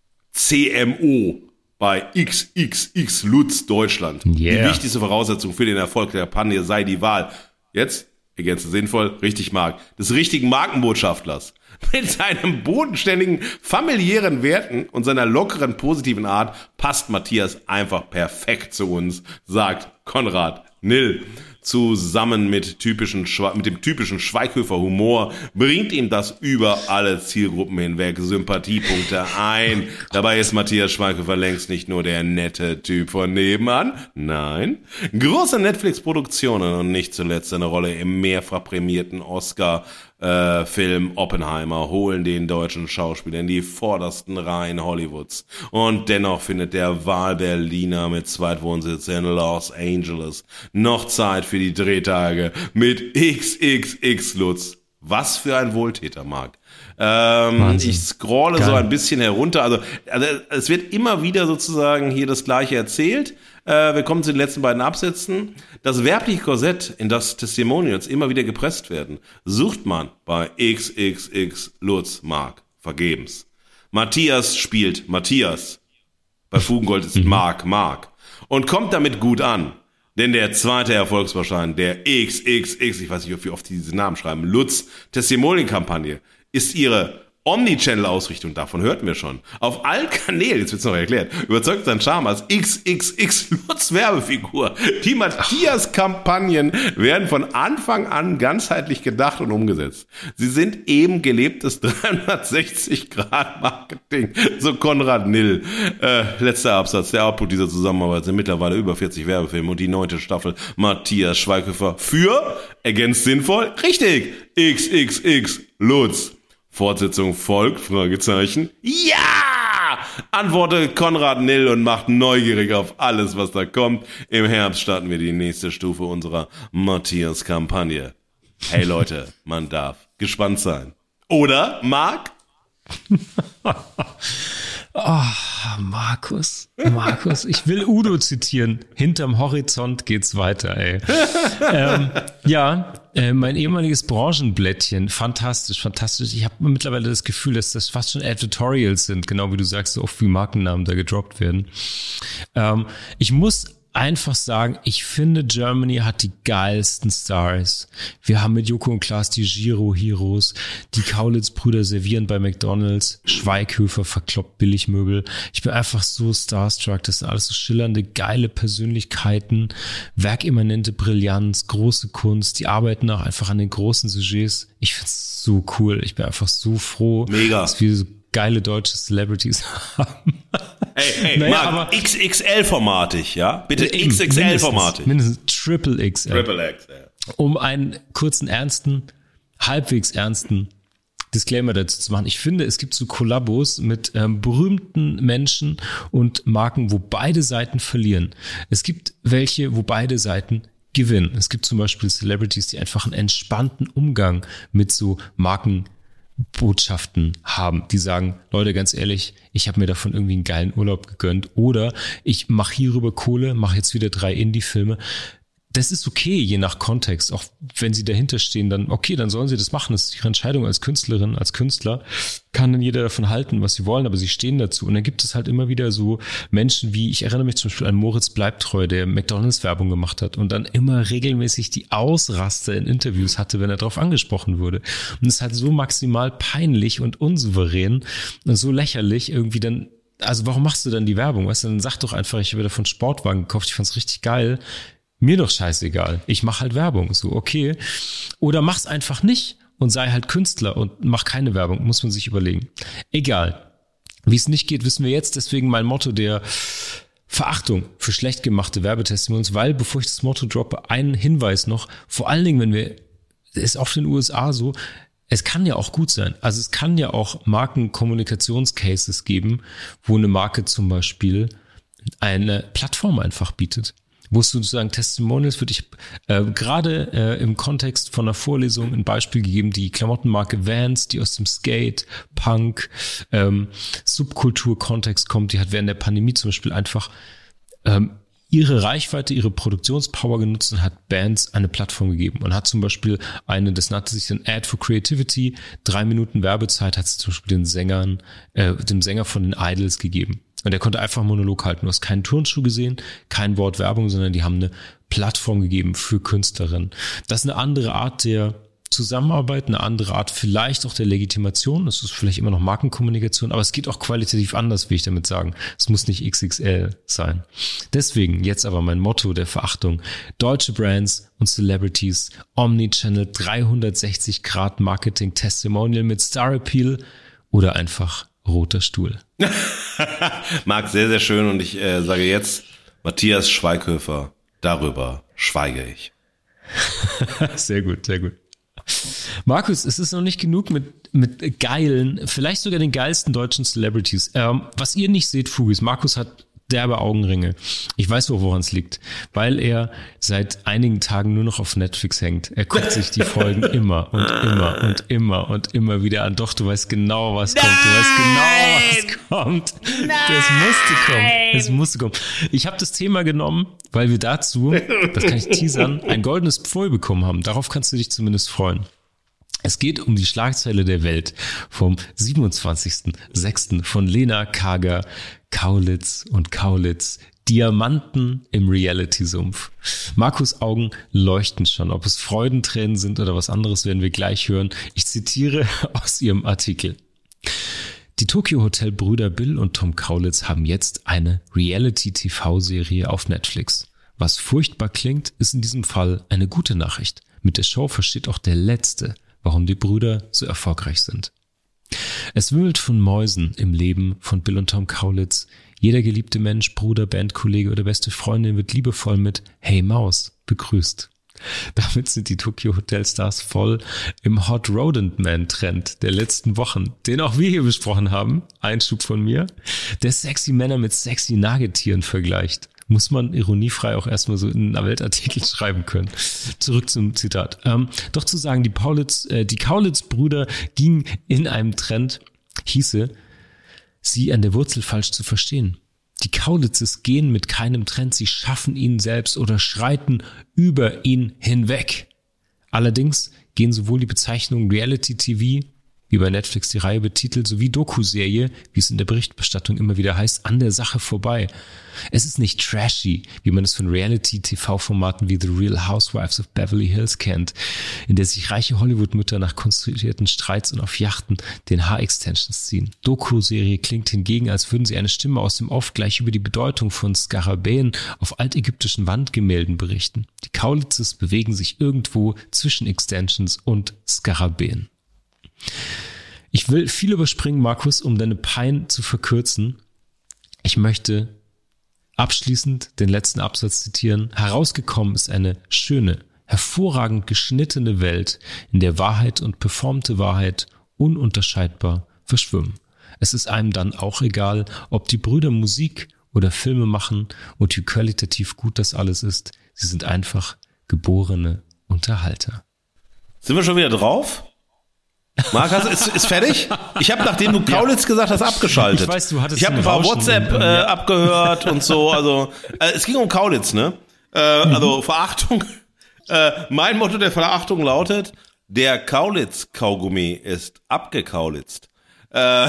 C M O bei X X X Lutz Deutschland. Yeah. Die wichtigste Voraussetzung für den Erfolg der Kampagne sei die Wahl. Jetzt, ergänze sinnvoll, richtig Mark, des richtigen Markenbotschaftlers. Mit seinen bodenständigen, familiären Werten und seiner lockeren, positiven Art passt Matthias einfach perfekt zu uns, sagt Konrad Nill. Zusammen mit typischen, mit dem typischen Schweighöfer Humor bringt ihm das über alle Zielgruppen hinweg Sympathiepunkte ein. Dabei ist Matthias Schweighöfer längst nicht nur der nette Typ von nebenan. Nein, große Netflix-Produktionen und nicht zuletzt eine Rolle im mehrfach prämierten Oscar Äh, Film Oppenheimer holen den deutschen Schauspieler in die vordersten Reihen Hollywoods. Und dennoch findet der Wahlberliner mit Zweitwohnsitz in Los Angeles noch Zeit für die Drehtage mit X X X Lutz. Was für ein Wohltäter, Marc. Ähm, ich scrolle Geil. so ein bisschen herunter. Also, also es wird immer wieder sozusagen hier das Gleiche erzählt. Äh, wir kommen zu den letzten beiden Absätzen. Das werbliche Korsett, in das Testimonials immer wieder gepresst werden, sucht man bei X X X Lutz Mark vergebens. Matthias spielt Matthias. Bei Fugengold ist Mark Mark. Und kommt damit gut an. Denn der zweite Erfolgsbaustein der X X X, ich weiß nicht, wie oft die diese Namen schreiben, Lutz Testimonial-Kampagne, ist ihre Omnichannel-Ausrichtung, davon hörten wir schon. Auf allen Kanälen, jetzt wird's noch erklärt, überzeugt sein Charme als X X X Lutz-Werbefigur. Die Matthias-Kampagnen werden von Anfang an ganzheitlich gedacht und umgesetzt. Sie sind eben gelebtes dreihundertsechzig Grad Marketing, so Konrad Nill. Äh, letzter Absatz, der Output dieser Zusammenarbeit sind mittlerweile über vierzig Werbefilme und die neunte Staffel Matthias Schweighöfer für, ergänzt sinnvoll, richtig, X X X Lutz. Fortsetzung folgt, Fragezeichen. Ja! Antwortet Konrad Nill und macht neugierig auf alles, was da kommt. Im Herbst starten wir die nächste Stufe unserer Matthias-Kampagne. Hey Leute, man darf gespannt sein. Oder, Marc? Oh, Markus, Markus, ich will Udo zitieren. Hinterm Horizont geht's weiter, ey. ähm, ja, äh, mein ehemaliges Branchenblättchen, fantastisch, fantastisch. Ich habe mittlerweile das Gefühl, dass das fast schon Editorials sind, genau wie du sagst, so oft wie Markennamen da gedroppt werden. Ähm, ich muss einfach sagen, ich finde, Germany hat die geilsten Stars. Wir haben mit Joko und Klaas die Giro-Heroes, die Kaulitz-Brüder servieren bei McDonald's, Schweighöfer verkloppt Billigmöbel. Ich bin einfach so starstruck. Das sind alles so schillernde, geile Persönlichkeiten, werkimmanente Brillanz, große Kunst. Die arbeiten auch einfach an den großen Sujets. Ich find's so cool. Ich bin einfach so froh, Mega. dass wir so geile deutsche Celebrities haben. Ey, ey, naja, Marc, X X L-formatig, ja? Bitte X X L-formatig. Mindestens, mindestens Triple X L. Triple X L. Um einen kurzen, ernsten, halbwegs ernsten Disclaimer dazu zu machen. Ich finde, es gibt so Kollabos mit ähm, berühmten Menschen und Marken, wo beide Seiten verlieren. Es gibt welche, wo beide Seiten gewinnen. Es gibt zum Beispiel Celebrities, die einfach einen entspannten Umgang mit so Marken Botschaften haben, die sagen, Leute, ganz ehrlich, ich habe mir davon irgendwie einen geilen Urlaub gegönnt oder ich mache hierüber Kohle, mache jetzt wieder drei Indie-Filme. Das ist okay, je nach Kontext. Auch wenn sie dahinter stehen, dann okay, dann sollen sie das machen. Das ist ihre Entscheidung als Künstlerin, als Künstler. Kann dann jeder davon halten, was sie wollen, aber sie stehen dazu. Und dann gibt es halt immer wieder so Menschen wie, ich erinnere mich zum Beispiel an Moritz Bleibtreu, der McDonald's-Werbung gemacht hat und dann immer regelmäßig die Ausraster in Interviews hatte, wenn er darauf angesprochen wurde. Und es ist halt so maximal peinlich und unsouverän und so lächerlich irgendwie dann. Also warum machst du dann die Werbung? Weißt du, dann sag doch einfach, ich habe davon Sportwagen gekauft, ich fand's richtig geil. Mir doch scheißegal. Ich mache halt Werbung. So, okay. Oder mach's einfach nicht und sei halt Künstler und mach keine Werbung. Muss man sich überlegen. Egal. Wie es nicht geht, wissen wir jetzt. Deswegen mein Motto der Verachtung für schlecht gemachte Werbetestimonials, weil, bevor ich das Motto droppe, einen Hinweis noch. Vor allen Dingen, wenn wir, ist oft in den U S A so, es kann ja auch gut sein. Also es kann ja auch Markenkommunikationscases geben, wo eine Marke zum Beispiel eine Plattform einfach bietet, wo es sozusagen Testimonials für dich, äh, gerade äh, im Kontext von einer Vorlesung ein Beispiel gegeben, die Klamottenmarke Vans, die aus dem Skate, Punk, ähm, Subkultur-Kontext kommt, die hat während der Pandemie zum Beispiel einfach ähm, ihre Reichweite, ihre Produktionspower genutzt und hat Bands eine Plattform gegeben und hat zum Beispiel eine, das nannte sich dann Ad for Creativity, drei Minuten Werbezeit hat sie zum Beispiel den Sängern, äh, dem Sänger von den Idols gegeben. Und der konnte einfach einen Monolog halten. Du hast keinen Turnschuh gesehen, kein Wort Werbung, sondern die haben eine Plattform gegeben für Künstlerinnen. Das ist eine andere Art der Zusammenarbeit, eine andere Art vielleicht auch der Legitimation. Das ist vielleicht immer noch Markenkommunikation, aber es geht auch qualitativ anders, will ich damit sagen. Es muss nicht X X L sein. Deswegen jetzt aber mein Motto der Verachtung. Deutsche Brands und Celebrities, Omnichannel, dreihundertsechzig Grad Marketing, Testimonial mit Star Appeal oder einfach roter Stuhl. Marc, sehr, sehr schön und ich äh, sage jetzt, Matthias Schweighöfer, darüber schweige ich. Sehr gut, sehr gut. Markus, es ist noch nicht genug mit, mit geilen, vielleicht sogar den geilsten deutschen Celebrities. Ähm, was ihr nicht seht, Fugis, Markus hat derbe Augenringe. Ich weiß, woran es liegt. Weil er seit einigen Tagen nur noch auf Netflix hängt. Er guckt sich die Folgen immer und immer und immer und immer wieder an. Doch, du weißt genau, was kommt. Du weißt genau, was kommt. Nein. Das musste kommen. Das musste kommen. Ich habe das Thema genommen, weil wir dazu, das kann ich teasern, ein goldenes Pfui bekommen haben. Darauf kannst du dich zumindest freuen. Es geht um die Schlagzeile der Welt vom siebenundzwanzigsten sechsten von Lena Kager, Kaulitz und Kaulitz, Diamanten im Reality-Sumpf. Markus' Augen leuchten schon. Ob es Freudentränen sind oder was anderes, werden wir gleich hören. Ich zitiere aus ihrem Artikel. Die Tokyo Hotel Brüder Bill und Tom Kaulitz haben jetzt eine Reality-T V-Serie auf Netflix. Was furchtbar klingt, ist in diesem Fall eine gute Nachricht. Mit der Show versteht auch der Letzte, warum die Brüder so erfolgreich sind. Es wimmelt von Mäusen im Leben von Bill und Tom Kaulitz. Jeder geliebte Mensch, Bruder, Bandkollege oder beste Freundin wird liebevoll mit Hey Maus begrüßt. Damit sind die Tokyo Hotel Stars voll im Hot Rodent Man Trend der letzten Wochen, den auch wir hier besprochen haben, Einschub von mir, der sexy Männer mit sexy Nagetieren vergleicht. Muss man ironiefrei auch erstmal so in einen Weltartikel schreiben können. Zurück zum Zitat. Ähm, doch zu sagen, die, Paulitz, äh, die Kaulitz-Brüder gingen in einem Trend, hieße, sie an der Wurzel falsch zu verstehen. Die Kaulitzes gehen mit keinem Trend, sie schaffen ihn selbst oder schreiten über ihn hinweg. Allerdings gehen sowohl die Bezeichnungen Reality-T V, wie bei Netflix die Reihe betitelt, sowie Doku-Serie, wie es in der Berichterstattung immer wieder heißt, an der Sache vorbei. Es ist nicht trashy, wie man es von Reality-T V-Formaten wie The Real Housewives of Beverly Hills kennt, in der sich reiche Hollywood-Mütter nach konstruierten Streits und auf Yachten den Haar-Extensions ziehen. Doku-Serie klingt hingegen, als würden sie eine Stimme aus dem Off gleich über die Bedeutung von Skarabäen auf altägyptischen Wandgemälden berichten. Die Kaulitzes bewegen sich irgendwo zwischen Extensions und Skarabäen. Ich will viel überspringen, Markus, um deine Pein zu verkürzen. Ich möchte abschließend den letzten Absatz zitieren. Herausgekommen ist eine schöne, hervorragend geschnittene Welt, in der Wahrheit und performte Wahrheit ununterscheidbar verschwimmen. Es ist einem dann auch egal, ob die Brüder Musik oder Filme machen und wie qualitativ gut das alles ist. Sie sind einfach geborene Unterhalter. Sind wir schon wieder drauf? Marc, ist, ist fertig? Ich habe, nachdem du Kaulitz gesagt hast, abgeschaltet. Ich weiß, du hattest Ich habe ein paar Rauschen WhatsApp äh, abgehört und so. Also äh, es ging um Kaulitz, ne? Äh, mhm. Also Verachtung. Äh, mein Motto der Verachtung lautet: Der Kaulitz-Kaugummi ist abgekaulitzt. Äh,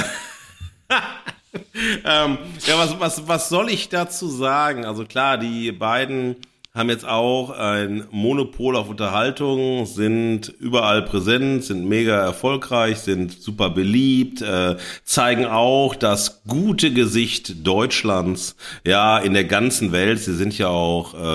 ähm, ja, was, was, was soll ich dazu sagen? Also klar, die beiden haben jetzt auch ein Monopol auf Unterhaltung, sind überall präsent, sind mega erfolgreich, sind super beliebt, äh, zeigen auch das gute Gesicht Deutschlands, ja, in der ganzen Welt. Sie sind ja auch äh,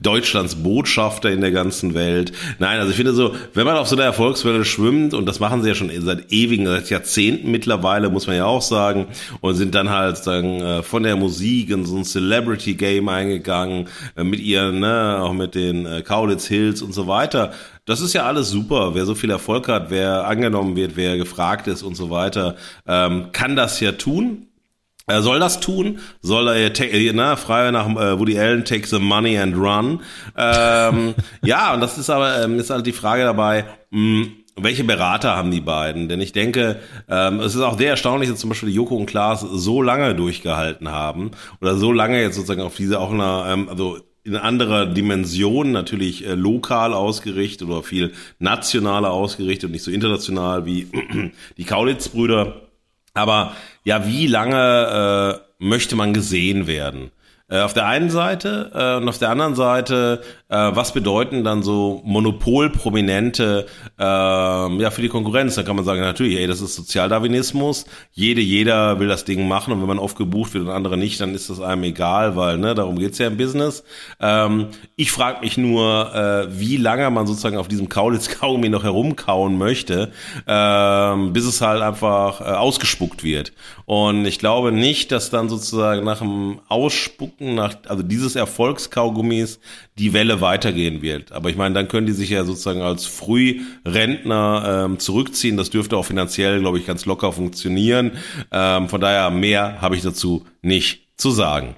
Deutschlands Botschafter in der ganzen Welt. Nein, also ich finde so, wenn man auf so einer Erfolgswelle schwimmt, und das machen sie ja schon seit ewigen, seit Jahrzehnten mittlerweile, muss man ja auch sagen, und sind dann halt sagen von der Musik in so ein Celebrity-Game eingegangen, mit ihren, ne, auch mit den Kaulitz Hills und so weiter. Das ist ja alles super. Wer so viel Erfolg hat, wer angenommen wird, wer gefragt ist und so weiter, ähm, kann das ja tun. Er soll das tun, soll er, na, frei nach äh, Woody Allen, take the money and run. Ähm, ja, und das ist aber, ähm, ist halt die Frage dabei, mh, welche Berater haben die beiden? Denn ich denke, ähm, es ist auch sehr erstaunlich, dass zum Beispiel Joko und Klaas so lange durchgehalten haben oder so lange jetzt sozusagen auf diese auch eine, ähm, also in anderer Dimension, natürlich äh, lokal ausgerichtet oder viel nationaler ausgerichtet und nicht so international wie die Kaulitz-Brüder. Aber ja, wie lange äh, möchte man gesehen werden? Äh, auf der einen Seite äh, und auf der anderen Seite, äh, was bedeuten dann so Monopolprominente äh, ja für die Konkurrenz? Da kann man sagen, natürlich, ey, das ist Sozialdarwinismus. Jede, jeder will das Ding machen und wenn man oft gebucht wird und andere nicht, dann ist das einem egal, weil ne, darum geht's ja im Business. Ähm, ich frage mich nur, äh, wie lange man sozusagen auf diesem Kaulitz-Kaugummi noch herumkauen möchte, äh, bis es halt einfach äh, ausgespuckt wird. Und ich glaube nicht, dass dann sozusagen nach dem Ausspucken, nach also dieses Erfolgskaugummis, die Welle weitergehen wird. Aber ich meine, dann können die sich ja sozusagen als Frührentner ähm, zurückziehen. Das dürfte auch finanziell, glaube ich, ganz locker funktionieren. Ähm, von daher, mehr habe ich dazu nicht zu sagen.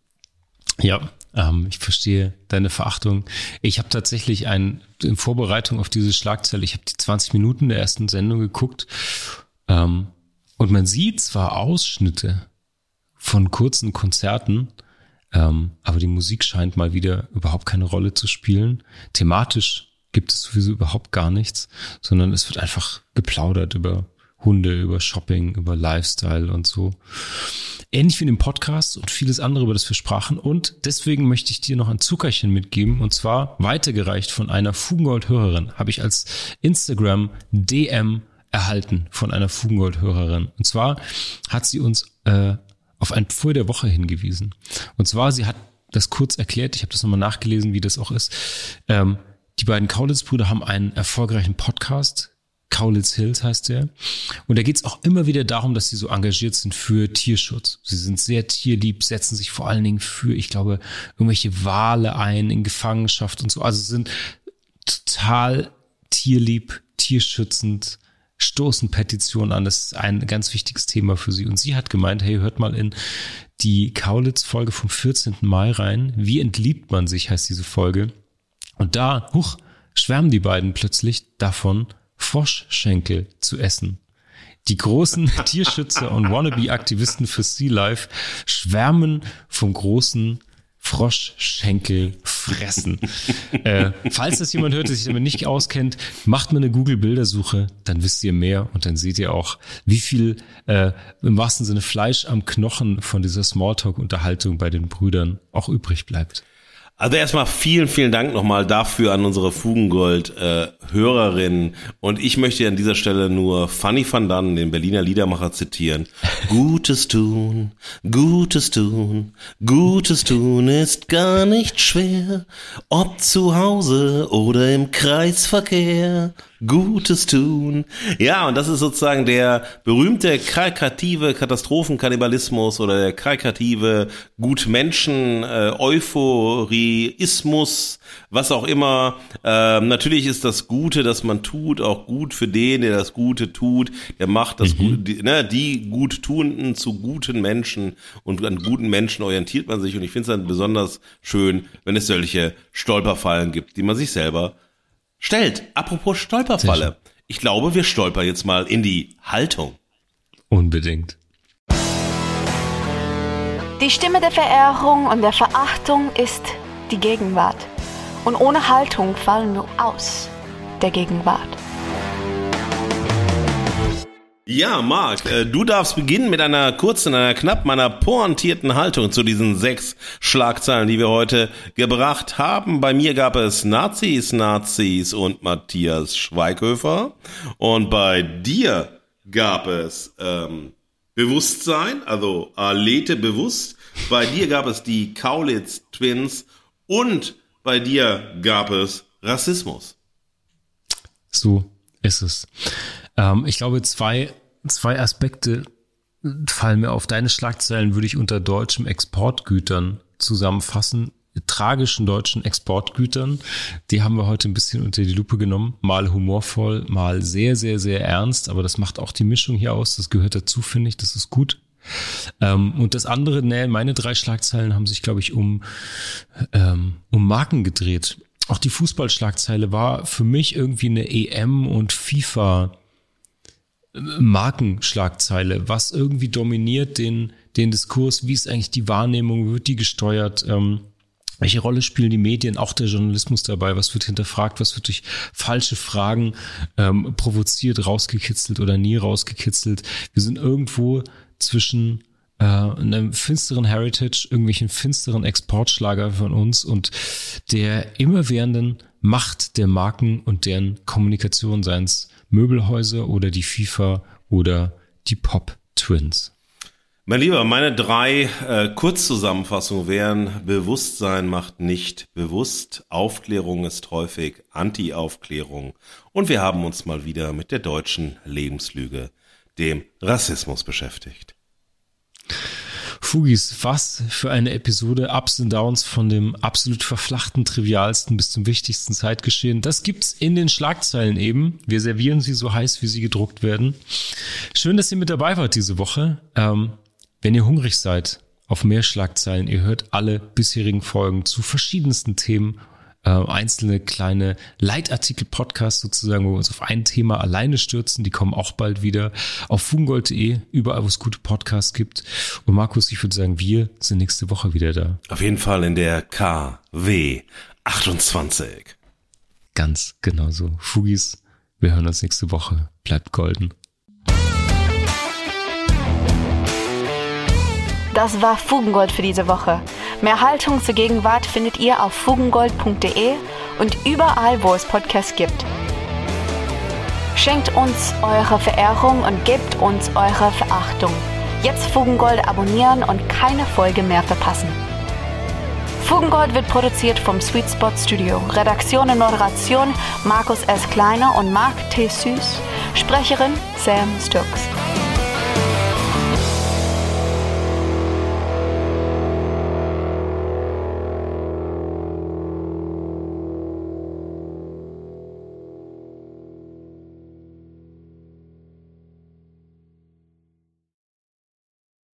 Ja, ähm, ich verstehe deine Verachtung. Ich habe tatsächlich ein, in Vorbereitung auf diese Schlagzeile, ich habe die zwanzig Minuten der ersten Sendung geguckt, ähm, und man sieht zwar Ausschnitte von kurzen Konzerten, ähm, aber die Musik scheint mal wieder überhaupt keine Rolle zu spielen. Thematisch gibt es sowieso überhaupt gar nichts, sondern es wird einfach geplaudert über Hunde, über Shopping, über Lifestyle und so. Ähnlich wie in dem Podcast und vieles andere, über das wir sprachen. Und deswegen möchte ich dir noch ein Zuckerchen mitgeben, und zwar weitergereicht von einer Fugengold-Hörerin. Habe ich als Instagram-D M erhalten von einer Fugengold-Hörerin. Und zwar hat sie uns äh, auf ein Pfui der Woche hingewiesen. Und zwar, sie hat das kurz erklärt, ich habe das nochmal nachgelesen, wie das auch ist. Ähm, die beiden Kaulitz-Brüder haben einen erfolgreichen Podcast, Kaulitz Hills heißt der. Und da geht es auch immer wieder darum, dass sie so engagiert sind für Tierschutz. Sie sind sehr tierlieb, setzen sich vor allen Dingen für, ich glaube, irgendwelche Wale ein in Gefangenschaft und so. Also sind total tierlieb, tierschützend, stoßen Petitionen an. Das ist ein ganz wichtiges Thema für sie. Und sie hat gemeint, hey, hört mal in die Kaulitz-Folge vom vierzehnten Mai rein. Wie entliebt man sich, heißt diese Folge. Und da, huch, schwärmen die beiden plötzlich davon, Froschschenkel zu essen. Die großen Tierschützer und Wannabe-Aktivisten für Sea Life schwärmen vom großen Froschschenkel fressen. äh, falls das jemand hört, der sich damit nicht auskennt, macht mal eine Google-Bildersuche, dann wisst ihr mehr und dann seht ihr auch, wie viel äh, im wahrsten Sinne Fleisch am Knochen von dieser Smalltalk-Unterhaltung bei den Brüdern auch übrig bleibt. Also erstmal vielen, vielen Dank nochmal dafür an unsere Fugengold-Hörerinnen. Äh, und ich möchte an dieser Stelle nur Fanny van Dann, den Berliner Liedermacher, zitieren. Gutes tun, Gutes tun, Gutes tun ist gar nicht schwer. Ob zu Hause oder im Kreisverkehr. Gutes tun. Ja, und das ist sozusagen der berühmte karikative Katastrophenkannibalismus oder der karikative Gutmenschen, äh, Euphorieismus, was auch immer. Ähm, natürlich ist das Gute, das man tut, auch gut für den, der das Gute tut. Der macht das mhm. Gute, die, ne, die Guttuenden zu guten Menschen, und an guten Menschen orientiert man sich. Und ich finde es dann besonders schön, wenn es solche Stolperfallen gibt, die man sich selber stellt. Apropos Stolperfalle. Ich glaube, wir stolpern jetzt mal in die Haltung. Unbedingt. Die Stimme der Verehrung und der Verachtung ist die Gegenwart. Und ohne Haltung fallen wir aus der Gegenwart. Ja, Marc, äh, du darfst beginnen mit einer kurzen, einer knappen, einer pointierten Haltung zu diesen sechs Schlagzeilen, die wir heute gebracht haben. Bei mir gab es Nazis, Nazis und Matthias Schweighöfer. Und bei dir gab es ähm, Bewusstsein, also Alete bewusst. Bei dir gab es die Kaulitz Twins und bei dir gab es Rassismus. So ist es. Ähm, ich glaube, zwei, zwei Aspekte fallen mir auf. Deine Schlagzeilen würde ich unter deutschen Exportgütern zusammenfassen. Tragischen deutschen Exportgütern. Die haben wir heute ein bisschen unter die Lupe genommen. Mal humorvoll, mal sehr, sehr, sehr ernst. Aber das macht auch die Mischung hier aus. Das gehört dazu, finde ich. Das ist gut. Ähm, und das andere, ne, meine drei Schlagzeilen haben sich, glaube ich, um, ähm, um Marken gedreht. Auch die Fußballschlagzeile war für mich irgendwie eine E M- und FIFA-Markenschlagzeile. Was irgendwie dominiert den, den Diskurs? Wie ist eigentlich die Wahrnehmung? Wird die gesteuert? Ähm, Welche Rolle spielen die Medien, auch der Journalismus dabei? Was wird hinterfragt? Was wird durch falsche Fragen ähm, provoziert, rausgekitzelt oder nie rausgekitzelt? Wir sind irgendwo zwischen äh, einem finsteren Heritage, irgendwelchen finsteren Exportschlager von uns und der immerwährenden Macht der Marken und deren Kommunikation, seien es Möbelhäuser oder die FIFA oder die Pop-Twins. Mein Lieber, meine drei äh, Kurzzusammenfassungen wären: Bewusstsein macht nicht bewusst, Aufklärung ist häufig Anti-Aufklärung und wir haben uns mal wieder mit der deutschen Lebenslüge, dem Rassismus, beschäftigt. Fugis, was für eine Episode, Ups und Downs von dem absolut verflachten, trivialsten bis zum wichtigsten Zeitgeschehen. Das gibt's in den Schlagzeilen eben. Wir servieren sie so heiß, wie sie gedruckt werden. Schön, dass ihr mit dabei wart diese Woche. Ähm, Wenn ihr hungrig seid auf mehr Schlagzeilen, ihr hört alle bisherigen Folgen zu verschiedensten Themen, äh, einzelne kleine Leitartikel-Podcasts sozusagen, wo wir uns auf ein Thema alleine stürzen, die kommen auch bald wieder auf fugengold punkt de, überall, wo es gute Podcasts gibt. Und Markus, ich würde sagen, wir sind nächste Woche wieder da. Auf jeden Fall in der K W achtundzwanzig. Ganz genau so. Fugis, wir hören uns nächste Woche. Bleibt golden. Das war Fugengold für diese Woche. Mehr Haltung zur Gegenwart findet ihr auf fugengold punkt de und überall, wo es Podcasts gibt. Schenkt uns eure Verehrung und gebt uns eure Verachtung. Jetzt Fugengold abonnieren und keine Folge mehr verpassen. Fugengold wird produziert vom Sweet Spot Studio. Redaktion und Moderation Markus S. Kleiner und Marc T. Süß. Sprecherin Sam Stokes.